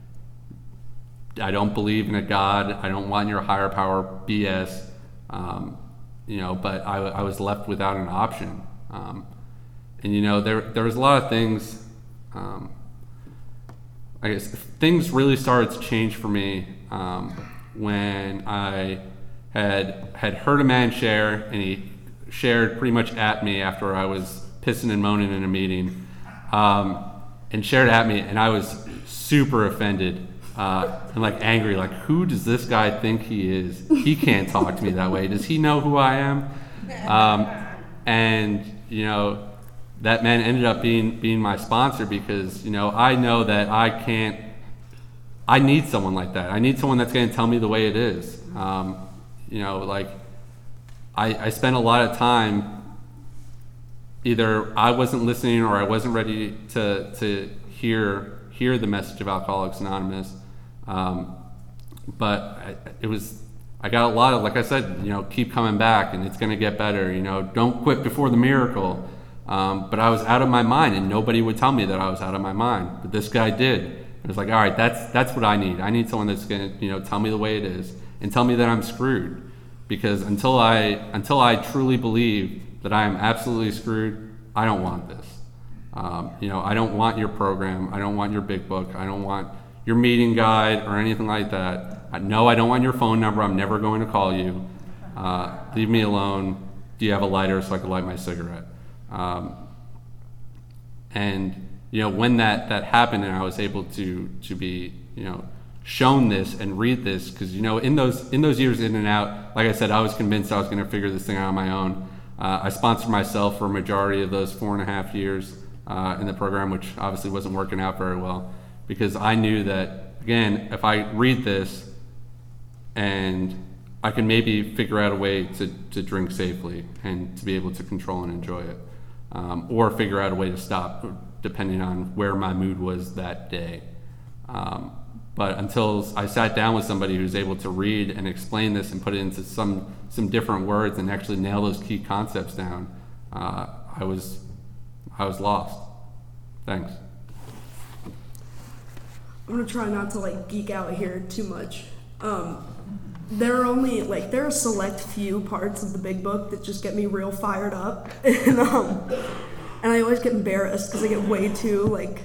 I don't believe in a God. I don't want your higher power B S. Um, you know, but I, I was left without an option. Um, and you know, there there was a lot of things. Um, I guess things really started to change for me um, when I had had heard a man share, and he shared pretty much at me after I was pissing and moaning in a meeting. Um, and shared at me, and I was super offended uh, and like angry. Like, who does this guy think he is? He can't talk to me that way. Does he know who I am? Um, and you know, that man ended up being being my sponsor because you know I know that I can't. I need someone like that. I need someone that's going to tell me the way it is. Um, you know, like I, I spent a lot of time. Either I wasn't listening or I wasn't ready to to hear hear the message of Alcoholics Anonymous. Um, but I, it was I got a lot of, like I said, you know, keep coming back and it's going to get better. You know, don't quit before the miracle. Um, but I was out of my mind, and nobody would tell me that I was out of my mind. But this guy did. It was like, all right, that's that's what I need. I need someone that's gonna, you know, tell me the way it is and tell me that I'm screwed. Because until I until I truly believe that I am absolutely screwed, I don't want this. Um, you know, I don't want your program. I don't want your big book. I don't want your meeting guide or anything like that. I, no, I don't want your phone number. I'm never going to call you. Uh, leave me alone. Do you have a lighter so I can light my cigarette? Um, and you know, when that, that happened, and I was able to to be, you know, shown this and read this, because you know, in those in those years in and out, like I said, I was convinced I was going to figure this thing out on my own. Uh, I sponsored myself for a majority of those four and a half years uh, in the program, which obviously wasn't working out very well, because I knew that, again, if I read this and I can maybe figure out a way to, to drink safely and to be able to control and enjoy it, um, or figure out a way to stop, depending on where my mood was that day. Um, but until I sat down with somebody who's able to read and explain this and put it into some some different words and actually nail those key concepts down, uh, I was I was lost. Thanks. I'm gonna try not to like geek out here too much. Um, there are only like there are a select few parts of the big book that just get me real fired up, and um, and I always get embarrassed because I get way too like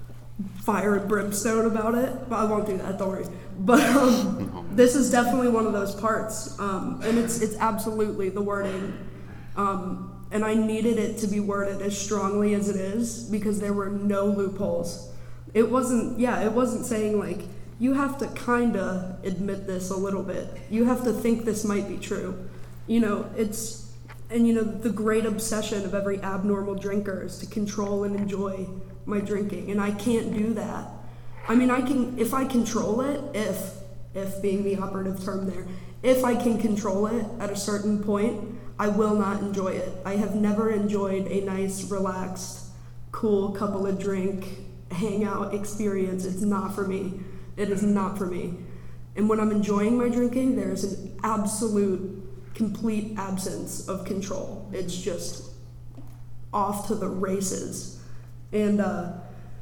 fire and brimstone about it. But I won't do that. Don't worry. But um, this is definitely one of those parts, um, and it's it's absolutely the wording. Um, and I needed it to be worded as strongly as it is because there were no loopholes. It wasn't, yeah, it wasn't saying like, you have to kinda admit this a little bit. You have to think this might be true. You know, it's, and you know, the great obsession of every abnormal drinker is to control and enjoy my drinking, and I can't do that. I mean, I can, if I control it, if, if being the operative term there, if I can control it at a certain point, I will not enjoy it. I have never enjoyed a nice, relaxed, cool couple of drink, hangout experience. It's not for me. It is not for me. And when I'm enjoying my drinking, there is an absolute, complete absence of control. It's just off to the races. And uh,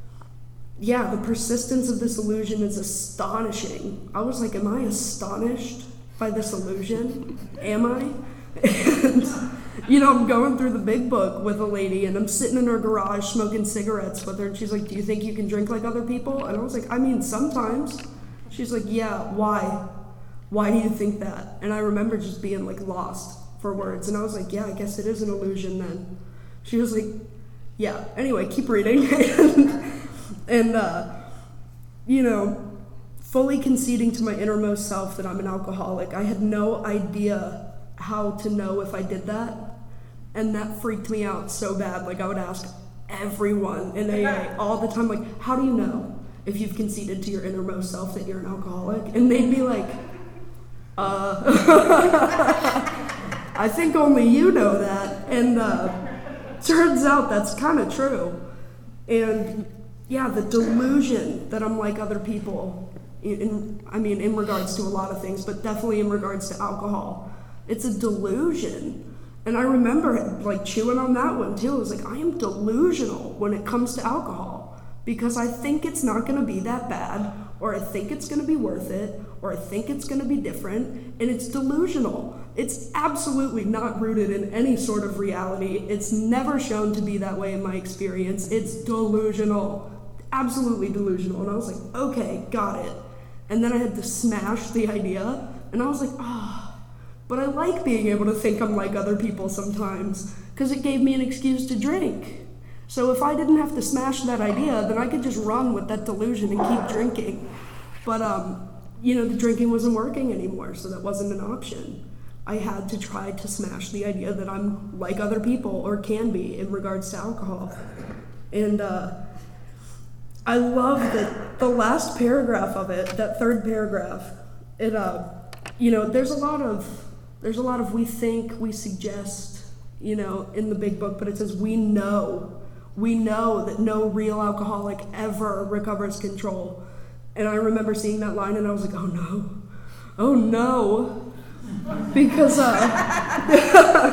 yeah, the persistence of this illusion is astonishing. I was like, am I astonished by this illusion? Am I? And, you know, I'm going through the big book with a lady, and I'm sitting in her garage smoking cigarettes with her, and she's like, do you think you can drink like other people? And I was like, I mean, sometimes. She's like, yeah, why? Why do you think that? And I remember just being, like, lost for words, and I was like, yeah, I guess it is an illusion then. She was like, yeah. Anyway, keep reading. and, and uh, you know, fully conceding to my innermost self that I'm an alcoholic, I had no idea how to know if I did that, and that freaked me out so bad. Like, I would ask everyone in A A all the time, like, how do you know if you've conceded to your innermost self that you're an alcoholic? And they'd be like, uh I think only you know that. And uh turns out that's kind of true. And yeah, the delusion that I'm like other people, in, in I mean in regards to a lot of things, but definitely in regards to alcohol, it's a delusion. And I remember like chewing on that one too. I was like, I am delusional when it comes to alcohol because I think it's not going to be that bad, or I think it's going to be worth it, or I think it's going to be different, and it's delusional. It's absolutely not rooted in any sort of reality. It's never shown to be that way in my experience. It's delusional, absolutely delusional. And I was like, okay, got it. And then I had to smash the idea, and I was like, ah. Oh, but I like being able to think I'm like other people sometimes, because it gave me an excuse to drink. So if I didn't have to smash that idea, then I could just run with that delusion and keep drinking. But, um, you know, the drinking wasn't working anymore, so that wasn't an option. I had to try to smash the idea that I'm like other people, or can be, in regards to alcohol. And uh, I love that the last paragraph of it, that third paragraph, it, uh, you know, there's a lot of... There's a lot of we think, we suggest, you know, in the big book, but it says we know. We know that no real alcoholic ever recovers control. And I remember seeing that line and I was like, oh no, oh no. Because, uh,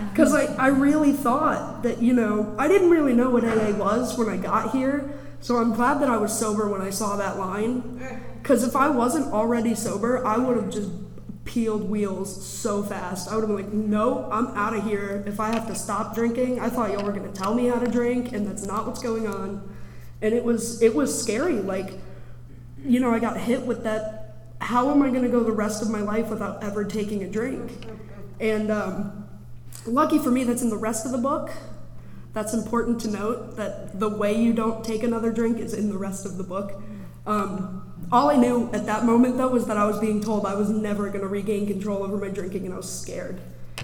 Because I, I really thought that, you know, I didn't really know what A A was when I got here, so I'm glad that I was sober when I saw that line. Because if I wasn't already sober, I would have just peeled wheels so fast. I would have been like, no, I'm out of here. If I have to stop drinking, I thought y'all were going to tell me how to drink, and that's not what's going on. And it was it was scary. Like, you know, I got hit with that, how am I going to go the rest of my life without ever taking a drink? And um, lucky for me, that's in the rest of the book. That's important to note, that the way you don't take another drink is in the rest of the book. Um, all I knew at that moment, though, was that I was being told I was never going to regain control over my drinking, and I was scared.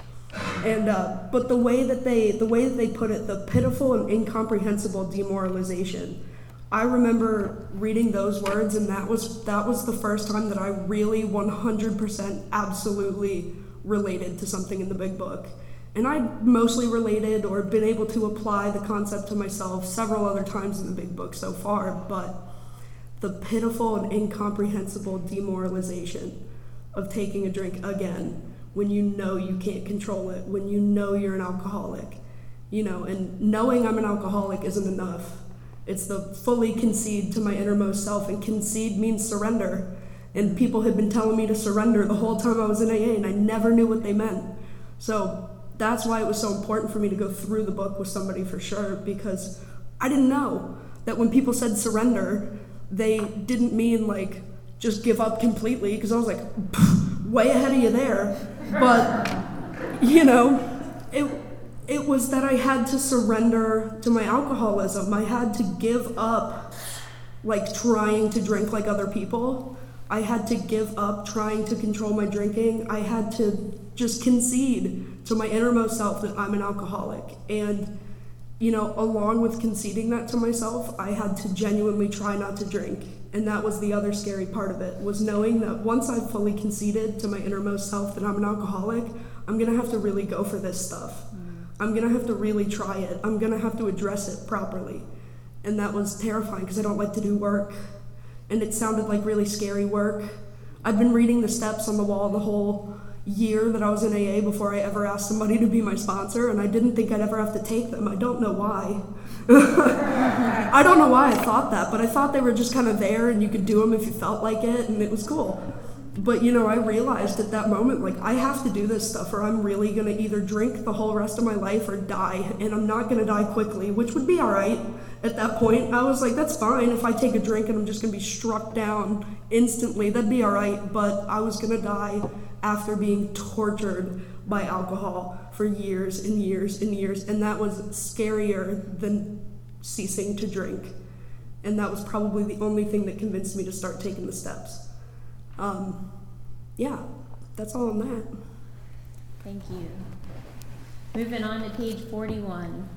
And uh, but the way that they the way that they put it, the pitiful and incomprehensible demoralization. I remember reading those words, and that was that was the first time that I really one hundred percent absolutely related to something in the big book. And I mostly related or been able to apply the concept to myself several other times in the big book so far, but the pitiful and incomprehensible demoralization of taking a drink again when you know you can't control it, when you know you're an alcoholic, you know, and knowing I'm an alcoholic isn't enough. It's the fully concede to my innermost self, and concede means surrender. And people had been telling me to surrender the whole time I was in A A, and I never knew what they meant. So that's why it was so important for me to go through the book with somebody for sure, because I didn't know that when people said surrender, they didn't mean like just give up completely, because I was like way ahead of you there. But, you know, it it was that I had to surrender to my alcoholism. I had to give up like trying to drink like other people. I had to give up trying to control my drinking. I had to just concede to my innermost self that I'm an alcoholic. And, you know, along with conceding that to myself, I had to genuinely try not to drink. And that was the other scary part of it, was knowing that once I've fully conceded to my innermost self that I'm an alcoholic, I'm gonna have to really go for this stuff. Mm. I'm gonna have to really try it. I'm gonna have to address it properly. And that was terrifying, because I don't like to do work. And it sounded like really scary work. I'd been reading the steps on the wall the whole year that I was in A A before I ever asked somebody to be my sponsor, and I didn't think I'd ever have to take them. I don't know why. I don't know why I thought that, but I thought they were just kind of there and you could do them if you felt like it, and it was cool. But, you know, I realized at that moment, like, I have to do this stuff or I'm really going to either drink the whole rest of my life or die, and I'm not going to die quickly, which would be all right at that point. I was like, that's fine if I take a drink and I'm just going to be struck down instantly. That'd be all right, but I was going to die after being tortured by alcohol for years and years and years, and that was scarier than ceasing to drink. And that was probably the only thing that convinced me to start taking the steps. Um, yeah, that's all on that. Thank you. Moving on to page forty-one.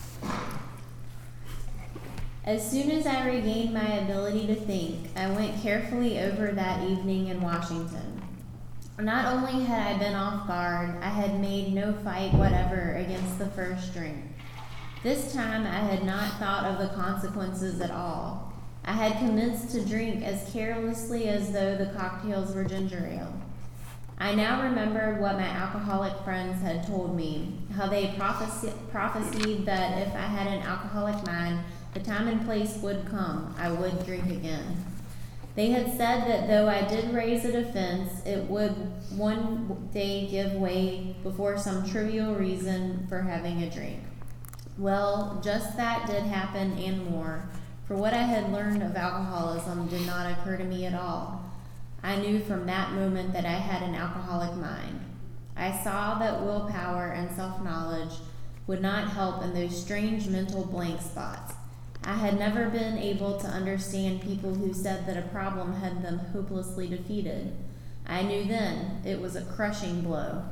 As soon as I regained my ability to think, I went carefully over that evening in Washington. Not only had I been off guard, I had made no fight whatever against the first drink. This time I had not thought of the consequences at all. I had commenced to drink as carelessly as though the cocktails were ginger ale. I now remembered what my alcoholic friends had told me, how they prophesy- prophesied that if I had an alcoholic mind, the time and place would come, I would drink again. They had said that though I did raise a defense, it would one day give way before some trivial reason for having a drink. Well, just that did happen and more, for what I had learned of alcoholism did not occur to me at all. I knew from that moment that I had an alcoholic mind. I saw that willpower and self-knowledge would not help in those strange mental blank spots. I had never been able to understand people who said that a problem had them hopelessly defeated. I knew then it was a crushing blow.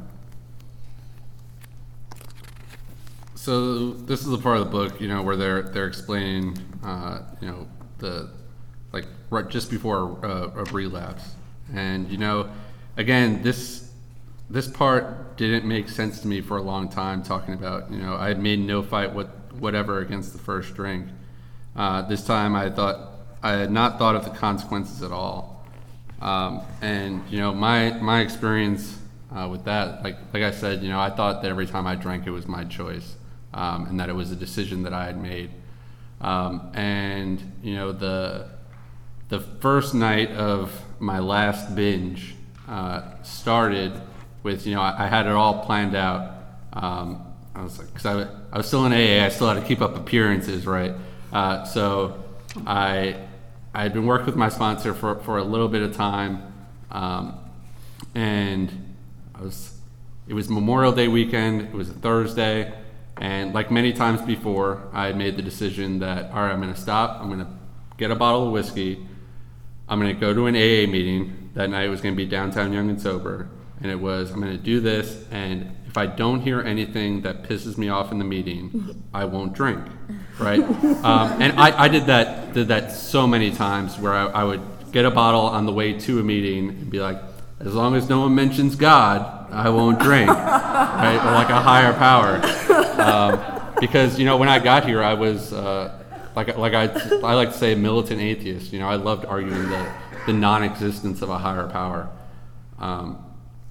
So this is the part of the book, you know, where they're they're explaining, uh, you know, the like right just before a, a relapse, and you know, again, this this part didn't make sense to me for a long time. Talking about, you know, I had made no fight what whatever against the first drink. Uh, this time, I thought I had not thought of the consequences at all, um, and you know, my my experience uh, with that. Like like I said, you know, I thought that every time I drank, it was my choice, um, and that it was a decision that I had made. Um, and you know, the the first night of my last binge uh, started with, you know, I, I had it all planned out. Um, I was like, because I, I was still in A A, I still had to keep up appearances, right? Uh, so I I had been working with my sponsor for, for a little bit of time, um, and I was it was Memorial Day weekend. It was a Thursday, and like many times before, I had made the decision that, all right, I'm going to stop. I'm going to get a bottle of whiskey. I'm going to go to an A A meeting. That night was going to be downtown Young and Sober, and it was, I'm going to do this, and if I don't hear anything that pisses me off in the meeting, I won't drink, right? Um, and I, I did that did that so many times where I, I would get a bottle on the way to a meeting and be like, as long as no one mentions God, I won't drink, right? Or like a higher power. Um, because, you know, when I got here, I was, uh, like like I, I like to say, a militant atheist. You know, I loved arguing the, the non-existence of a higher power. Um,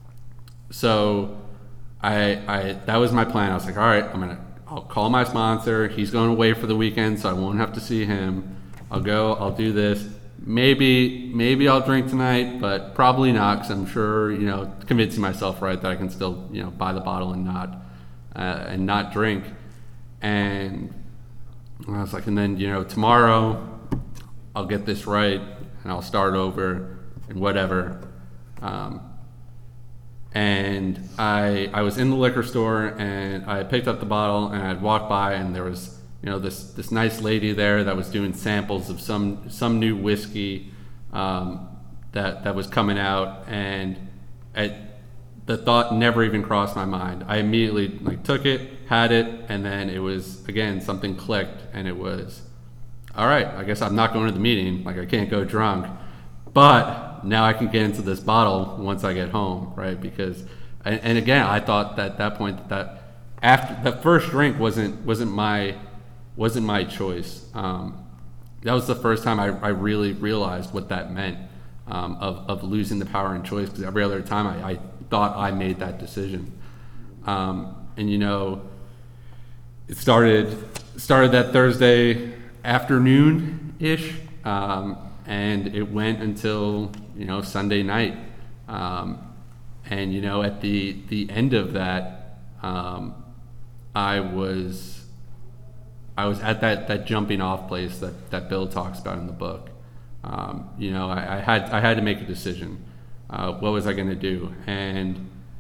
so I, I that was my plan. I was like, all right, I'm gonna I'll call my sponsor. He's going away for the weekend, so I won't have to see him. I'll go. I'll do this. Maybe maybe I'll drink tonight, but probably not, because I'm sure, you know, convincing myself, right, that I can still, you know, buy the bottle and not uh, and not drink. And I was like, and then, you know, tomorrow I'll get this right and I'll start over and whatever. Um, And I I was in the liquor store, and I picked up the bottle, and I'd walked by, and there was, you know, this this nice lady there that was doing samples of some some new whiskey um, that that was coming out, and I, the thought never even crossed my mind. I immediately like took it, had it, and then it was, again, something clicked, and it was, all right, I guess I'm not going to the meeting. Like, I can't go drunk, but now I can get into this bottle once I get home, right? Because, and, and again, I thought that at that point that, that after the first drink wasn't wasn't my wasn't my choice. Um, that was the first time I, I really realized what that meant, um, of of losing the power and choice. Because every other time I, I thought I made that decision, um, and you know, it started started that Thursday afternoon ish. Um, And it went until, you know, Sunday night. Um, and, you know, at the, the end of that, um, I was I was at that, that jumping off place that, that Bill talks about in the book. Um, you know, I, I had I had to make a decision. Uh, what was I going to do? And,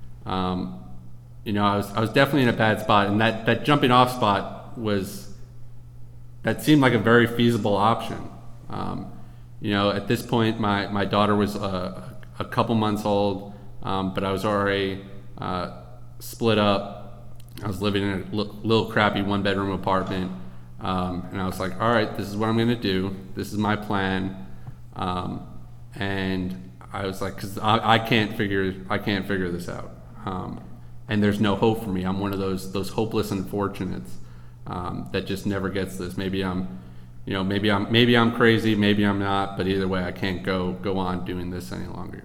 um, you know, I was I was definitely in a bad spot. And that, that jumping off spot was, that seemed like a very feasible option. Um, You know, at this point, my, my daughter was uh, a couple months old, um, but I was already uh, split up. I was living in a l- little crappy one-bedroom apartment, um, and I was like, all right, this is what I'm going to do. This is my plan. Um, and I was like, because I, I can't figure I can't figure this out, um, and there's no hope for me. I'm one of those those hopeless unfortunates um, that just never gets this. Maybe I'm. You know, maybe I'm maybe I'm crazy, maybe I'm not, but either way, I can't go go on doing this any longer.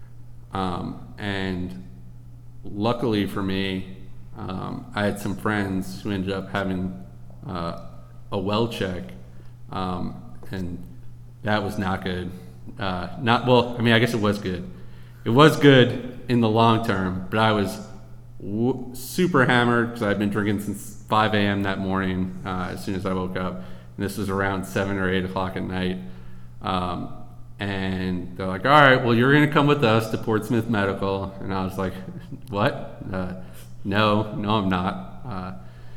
Um, and luckily for me, um, I had some friends who ended up having uh, a well check, um, and that was not good. Uh, not well. I mean, I guess it was good. It was good in the long term, but I was w- super hammered because I'd been drinking since five a.m. that morning. Uh, as soon as I woke up. And this was around seven or eight o'clock at night. Um, and they're like, all right, well, you're going to come with us to Portsmouth Medical. And I was like, what? Uh, no, no, I'm not. Uh,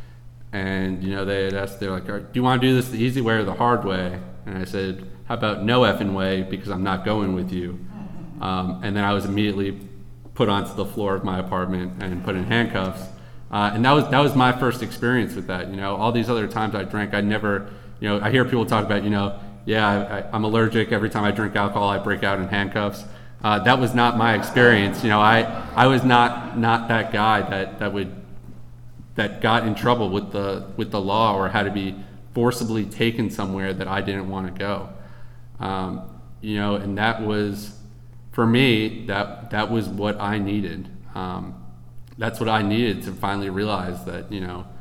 and, you know, they had asked, they're like, all right, do you want to do this the easy way or the hard way? And I said, how about no effing way, because I'm not going with you. Um, and then I was immediately put onto the floor of my apartment and put in handcuffs. Uh, and that was that was my first experience with that. You know, all these other times I drank, I never... You know, I hear people talk about, you know, yeah, I, I, I'm allergic. Every time I drink alcohol, I break out in handcuffs. Uh, that was not my experience. You know, I, I was not not that guy that, that would that got in trouble with the with the law or had to be forcibly taken somewhere that I didn't want to go. Um, you know, and that was, for me, that that was what I needed. Um, that's what I needed to finally realize that, you know,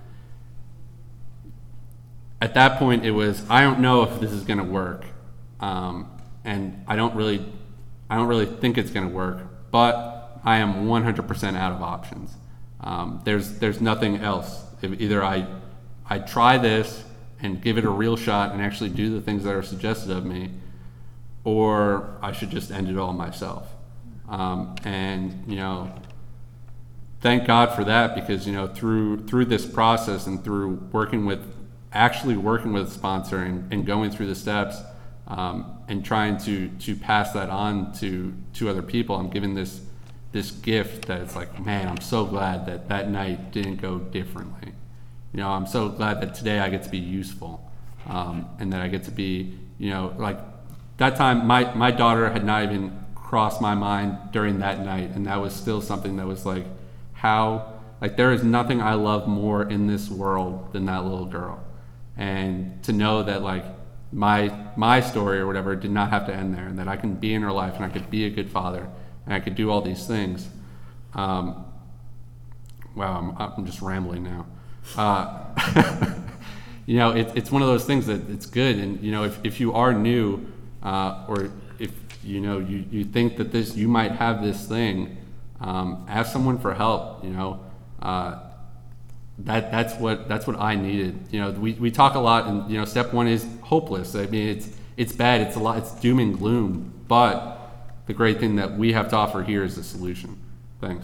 at that point it was, I don't know if this is going to work. Um, and I don't really, I don't really think it's going to work, but I am one hundred percent out of options. Um, there's, there's nothing else. If either I, I try this and give it a real shot and actually do the things that are suggested of me, or I should just end it all myself. Um, and, you know, thank God for that, because, you know, through, through this process and through working with, actually working with a sponsor and, and going through the steps, um, and trying to, to pass that on to, to other people, I'm given this, this gift that it's like, man, I'm so glad that that night didn't go differently. You know, I'm so glad that today I get to be useful, um, and that I get to be, you know, like that time my, my daughter had not even crossed my mind during that night, and that was still something that was like, how, like there is nothing I love more in this world than that little girl. And to know that like my my story or whatever did not have to end there, and that I can be in her life and I could be a good father and I could do all these things. Um, wow, I'm, I'm just rambling now. Uh, you know, it, it's one of those things that it's good. And, you know, if, if you are new, uh, or if, you know, you, you think that this, you might have this thing, um, ask someone for help, you know, uh, that, that's what, that's what I needed. You know, we, we talk a lot, and, you know, step one is hopeless. I mean, it's, it's bad. It's a lot, it's doom and gloom, but the great thing that we have to offer here is a solution. Thanks.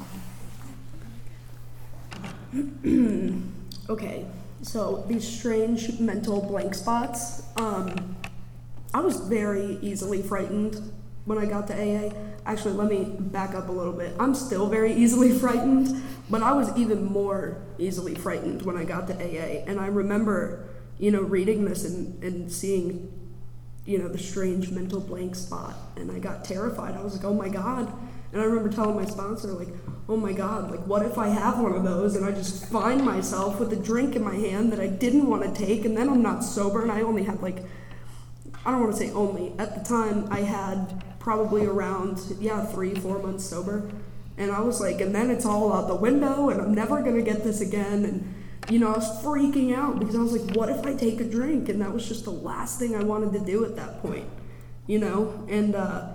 Okay, so these strange mental blank spots. Um, I was very easily frightened when I got to A A. Actually, let me back up a little bit. I'm still very easily frightened, but I was even more easily frightened when I got to A A. And I remember, you know, reading this and, and seeing, you know, the strange mental blank spot, and I got terrified. I was like, oh my God. And I remember telling my sponsor, like, oh my God, like, what if I have one of those and I just find myself with a drink in my hand that I didn't want to take, and then I'm not sober, and I only had, like, I don't want to say only. At the time, I had probably around, yeah, three, four months sober. And I was like, and then it's all out the window, and I'm never going to get this again. And, you know, I was freaking out because I was like, what if I take a drink? And that was just the last thing I wanted to do at that point, you know? And, uh,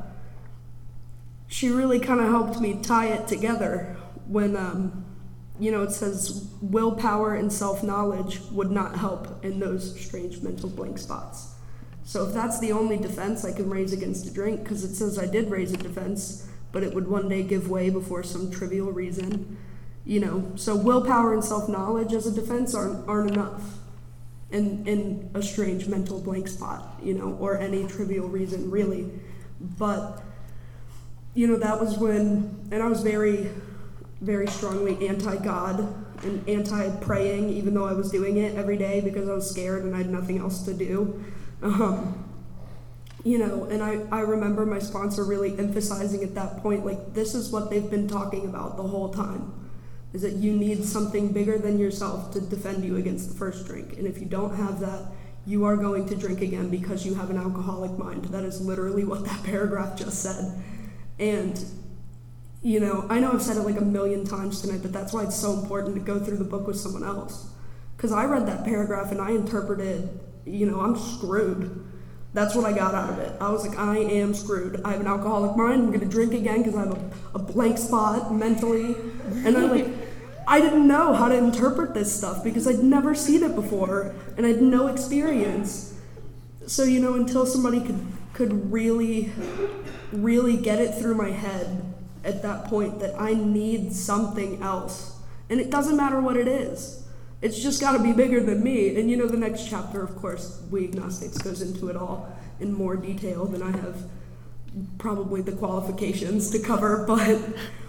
she really kind of helped me tie it together when, um, you know, it says willpower and self-knowledge would not help in those strange mental blank spots. So if that's the only defense I can raise against a drink, because it says I did raise a defense, but it would one day give way before some trivial reason, you know, so willpower and self-knowledge as a defense aren't, aren't enough in, in a strange mental blank spot, you know, or any trivial reason really. But you know, that was when, and I was very, very strongly anti-God and anti-praying, even though I was doing it every day because I was scared and I had nothing else to do. Um, you know, and I, I remember my sponsor really emphasizing at that point, like, this is what they've been talking about the whole time, is that you need something bigger than yourself to defend you against the first drink. And if you don't have that, you are going to drink again because you have an alcoholic mind. That is literally what that paragraph just said. And, you know, I know I've said it like a million times tonight, but that's why it's so important to go through the book with someone else. Because I read that paragraph and I interpreted, you know, I'm screwed. That's what I got out of it. I was like, I am screwed. I have an alcoholic mind. I'm going to drink again because I have a, a blank spot mentally. And I'm like, I didn't know how to interpret this stuff because I'd never seen it before and I had no experience. So, you know, until somebody could, could really... really get it through my head at that point that I need something else. And it doesn't matter what it is. It's just got to be bigger than me. And you know, the next chapter, of course, We Agnostics goes into it all in more detail than I have probably the qualifications to cover. But,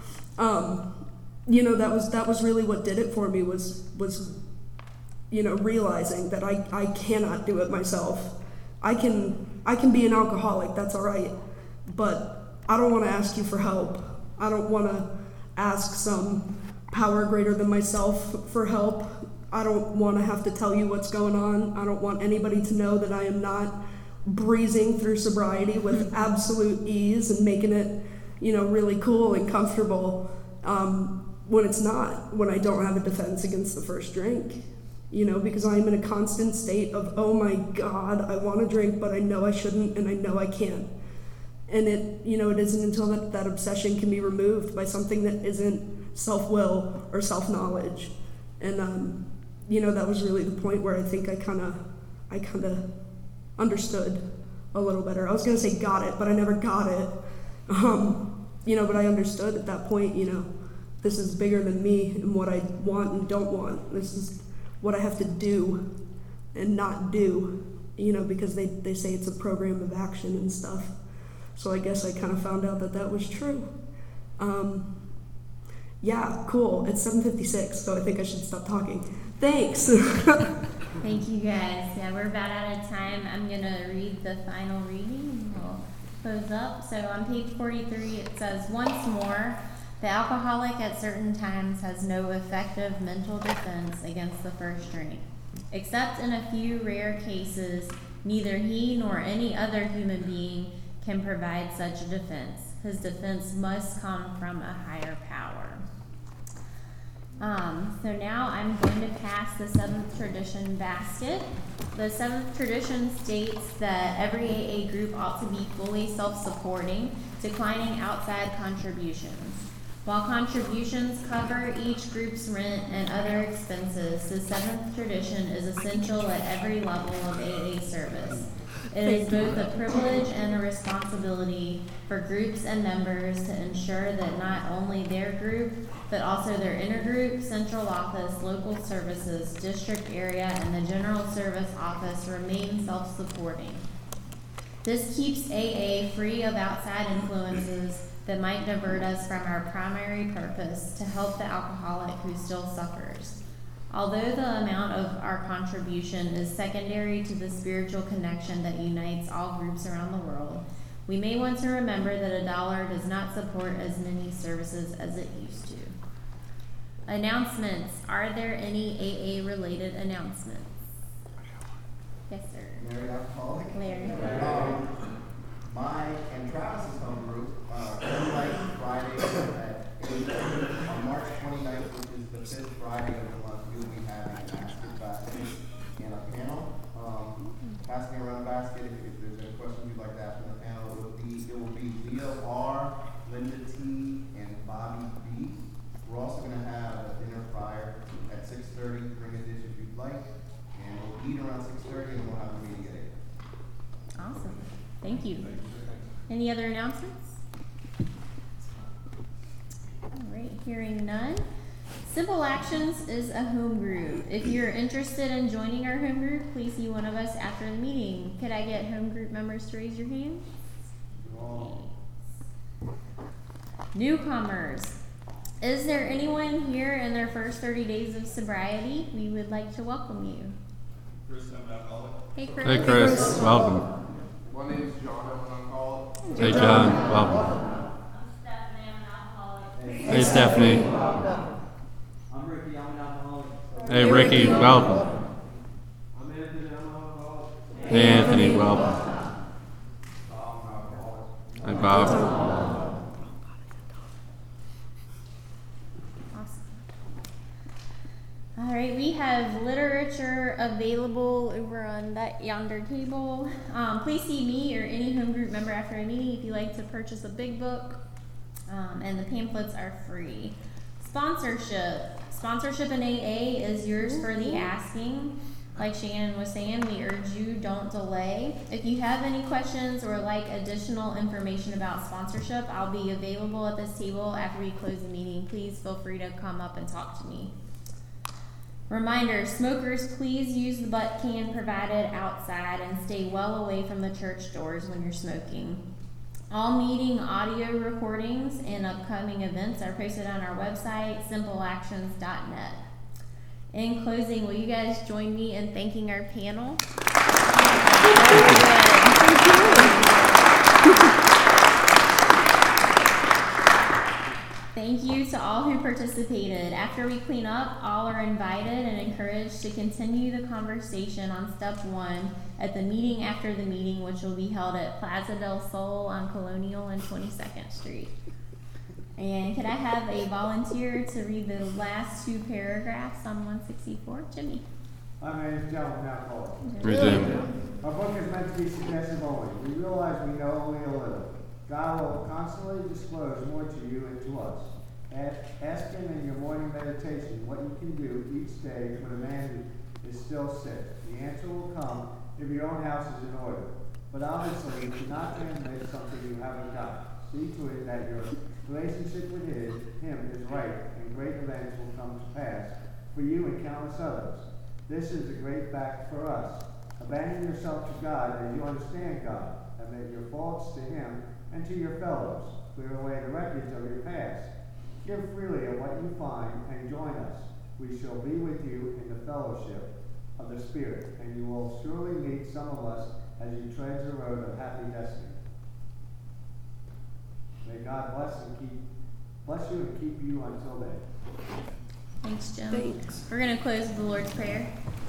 um, you know, that was that was really what did it for me was, was you know, realizing that I, I cannot do it myself. I can I can be an alcoholic, that's all right. But I don't want to ask you for help. I don't want to ask some power greater than myself for help. I don't want to have to tell you what's going on. I don't want anybody to know that I am not breezing through sobriety with absolute ease and making it, you know, really cool and comfortable. um, when it's not, when I don't have a defense against the first drink. You know, because I'm in a constant state of, oh my God, I want to drink, but I know I shouldn't, and I know I can't. And it, you know, it isn't until that, that obsession can be removed by something that isn't self-will or self-knowledge. And, um, you know, that was really the point where I think I kind of, I kind of understood a little better. I was going to say got it, but I never got it. Um, you know, but I understood at that point, you know, this is bigger than me and what I want and don't want. This is what I have to do and not do, you know, because they, they say it's a program of action and stuff. So I guess I kind of found out that that was true. Um, yeah, cool. It's seven fifty-six, so I think I should stop talking. Thanks. Thank you guys. Yeah, we're about out of time. I'm going to read the final reading and we'll close up. So on page forty-three, it says, once more, the alcoholic at certain times has no effective mental defense against the first drink. Except in a few rare cases, neither he nor any other human being can provide such a defense. His defense must come from a higher power. Um, so now I'm going to pass the seventh tradition basket. The seventh tradition states that every A A group ought to be fully self-supporting, declining outside contributions. While contributions cover each group's rent and other expenses, the seventh tradition is essential at every level of A A service. It is both a privilege and a responsibility for groups and members to ensure that not only their group, but also their intergroup, central office, local services, district area, and the general service office remain self-supporting. This keeps A A free of outside influences that might divert us from our primary purpose to help the alcoholic who still suffers. Although the amount of our contribution is secondary to the spiritual connection that unites all groups around the world, we may want to remember that a dollar does not support as many services as it used to. Announcements. Are there any A A related announcements? Yes, sir. Larry Alcoholic. Larry. Um, my and Travis's home group, uh, like Friday at eight on March twenty-ninth, which is the fifth Friday of the month, we will be having a basket basket and a panel. Um, pass me around the basket if, if there's any questions you'd like to ask in the panel. It will be it will be Leo R, Linda T, and Bobby B. We're also going to have a dinner prior at six thirty. Bring a dish if you'd like, and we'll eat around six thirty, and we'll have a meeting at eight. Awesome. Thank you. Any other announcements? All right, hearing none. Simple Actions is a home group. If you're interested in joining our home group, please see one of us after the meeting. Could I get home group members to raise your hands? Newcomers. Is there anyone here in their first thirty days of sobriety? We would like to welcome you. Chris, I'm alcoholic. Hey, Chris. Hey, Chris. Welcome. My name is John, I'm an alcoholic. Hey, John. Welcome. I'm Stephanie. I'm an alcoholic. Hey, Stephanie. I'm Ricky, I'm an alcoholic. Hey, Ricky. Welcome. I'm Anthony, I'm an alcoholic. Hey, Anthony. Welcome. I'm an alcoholic. Hey, Bob. All right, we have literature available over on that yonder table. Um, please see me or any home group member after a meeting if you like to purchase a big book, um, and the pamphlets are free. Sponsorship. Sponsorship in A A is yours for the asking. Like Shannon was saying, we urge you, don't delay. If you have any questions or like additional information about sponsorship, I'll be available at this table after we close the meeting. Please feel free to come up and talk to me. Reminder, smokers, please use the butt can provided outside and stay well away from the church doors when you're smoking. All meeting audio recordings and upcoming events are posted on our website, simple actions dot net. In closing, will you guys join me in thanking our panel? Thank you to all who participated. After we clean up, all are invited and encouraged to continue the conversation on step one at the meeting after the meeting, which will be held at Plaza del Sol on Colonial and twenty-second Street. And could I have a volunteer to read the last two paragraphs on one sixty-four? Jimmy. My name is John Alcoholic. Resume. Our book is meant to be suggestive only. We realize we know only a little. God will constantly disclose more to you and to us. Ask Him in your morning meditation what you can do each day for the man who is still sick. The answer will come if your own house is in order. But obviously, you cannot transmit something you haven't got. See to it that your relationship with his, Him is right, and great events will come to pass for you and countless others. This is a great fact for us. Abandon yourself to God as you understand God. Admit your faults to Him and to your fellows. Clear away the wreckage of your past. Give freely of what you find and join us. We shall be with you in the fellowship of the Spirit, and you will surely meet some of us as you tread the road of happy destiny. May God bless and keep bless you and keep you until then. Thanks, Jim. Thanks. We're going to close with the Lord's Prayer.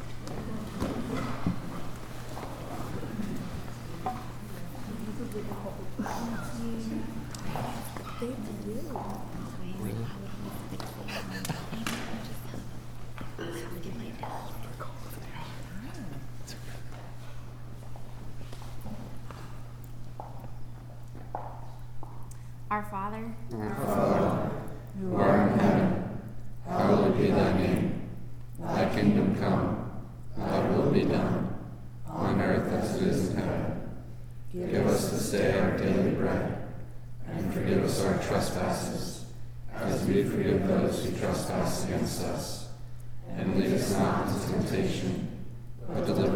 Our Father, Our Father, who art in heaven, hallowed be thy name. Thy kingdom come, thy will be done, on earth as it is in heaven. Give us this day our daily bread, and forgive us our trespasses, as we forgive those who trespass against us. And lead us not into temptation, but deliver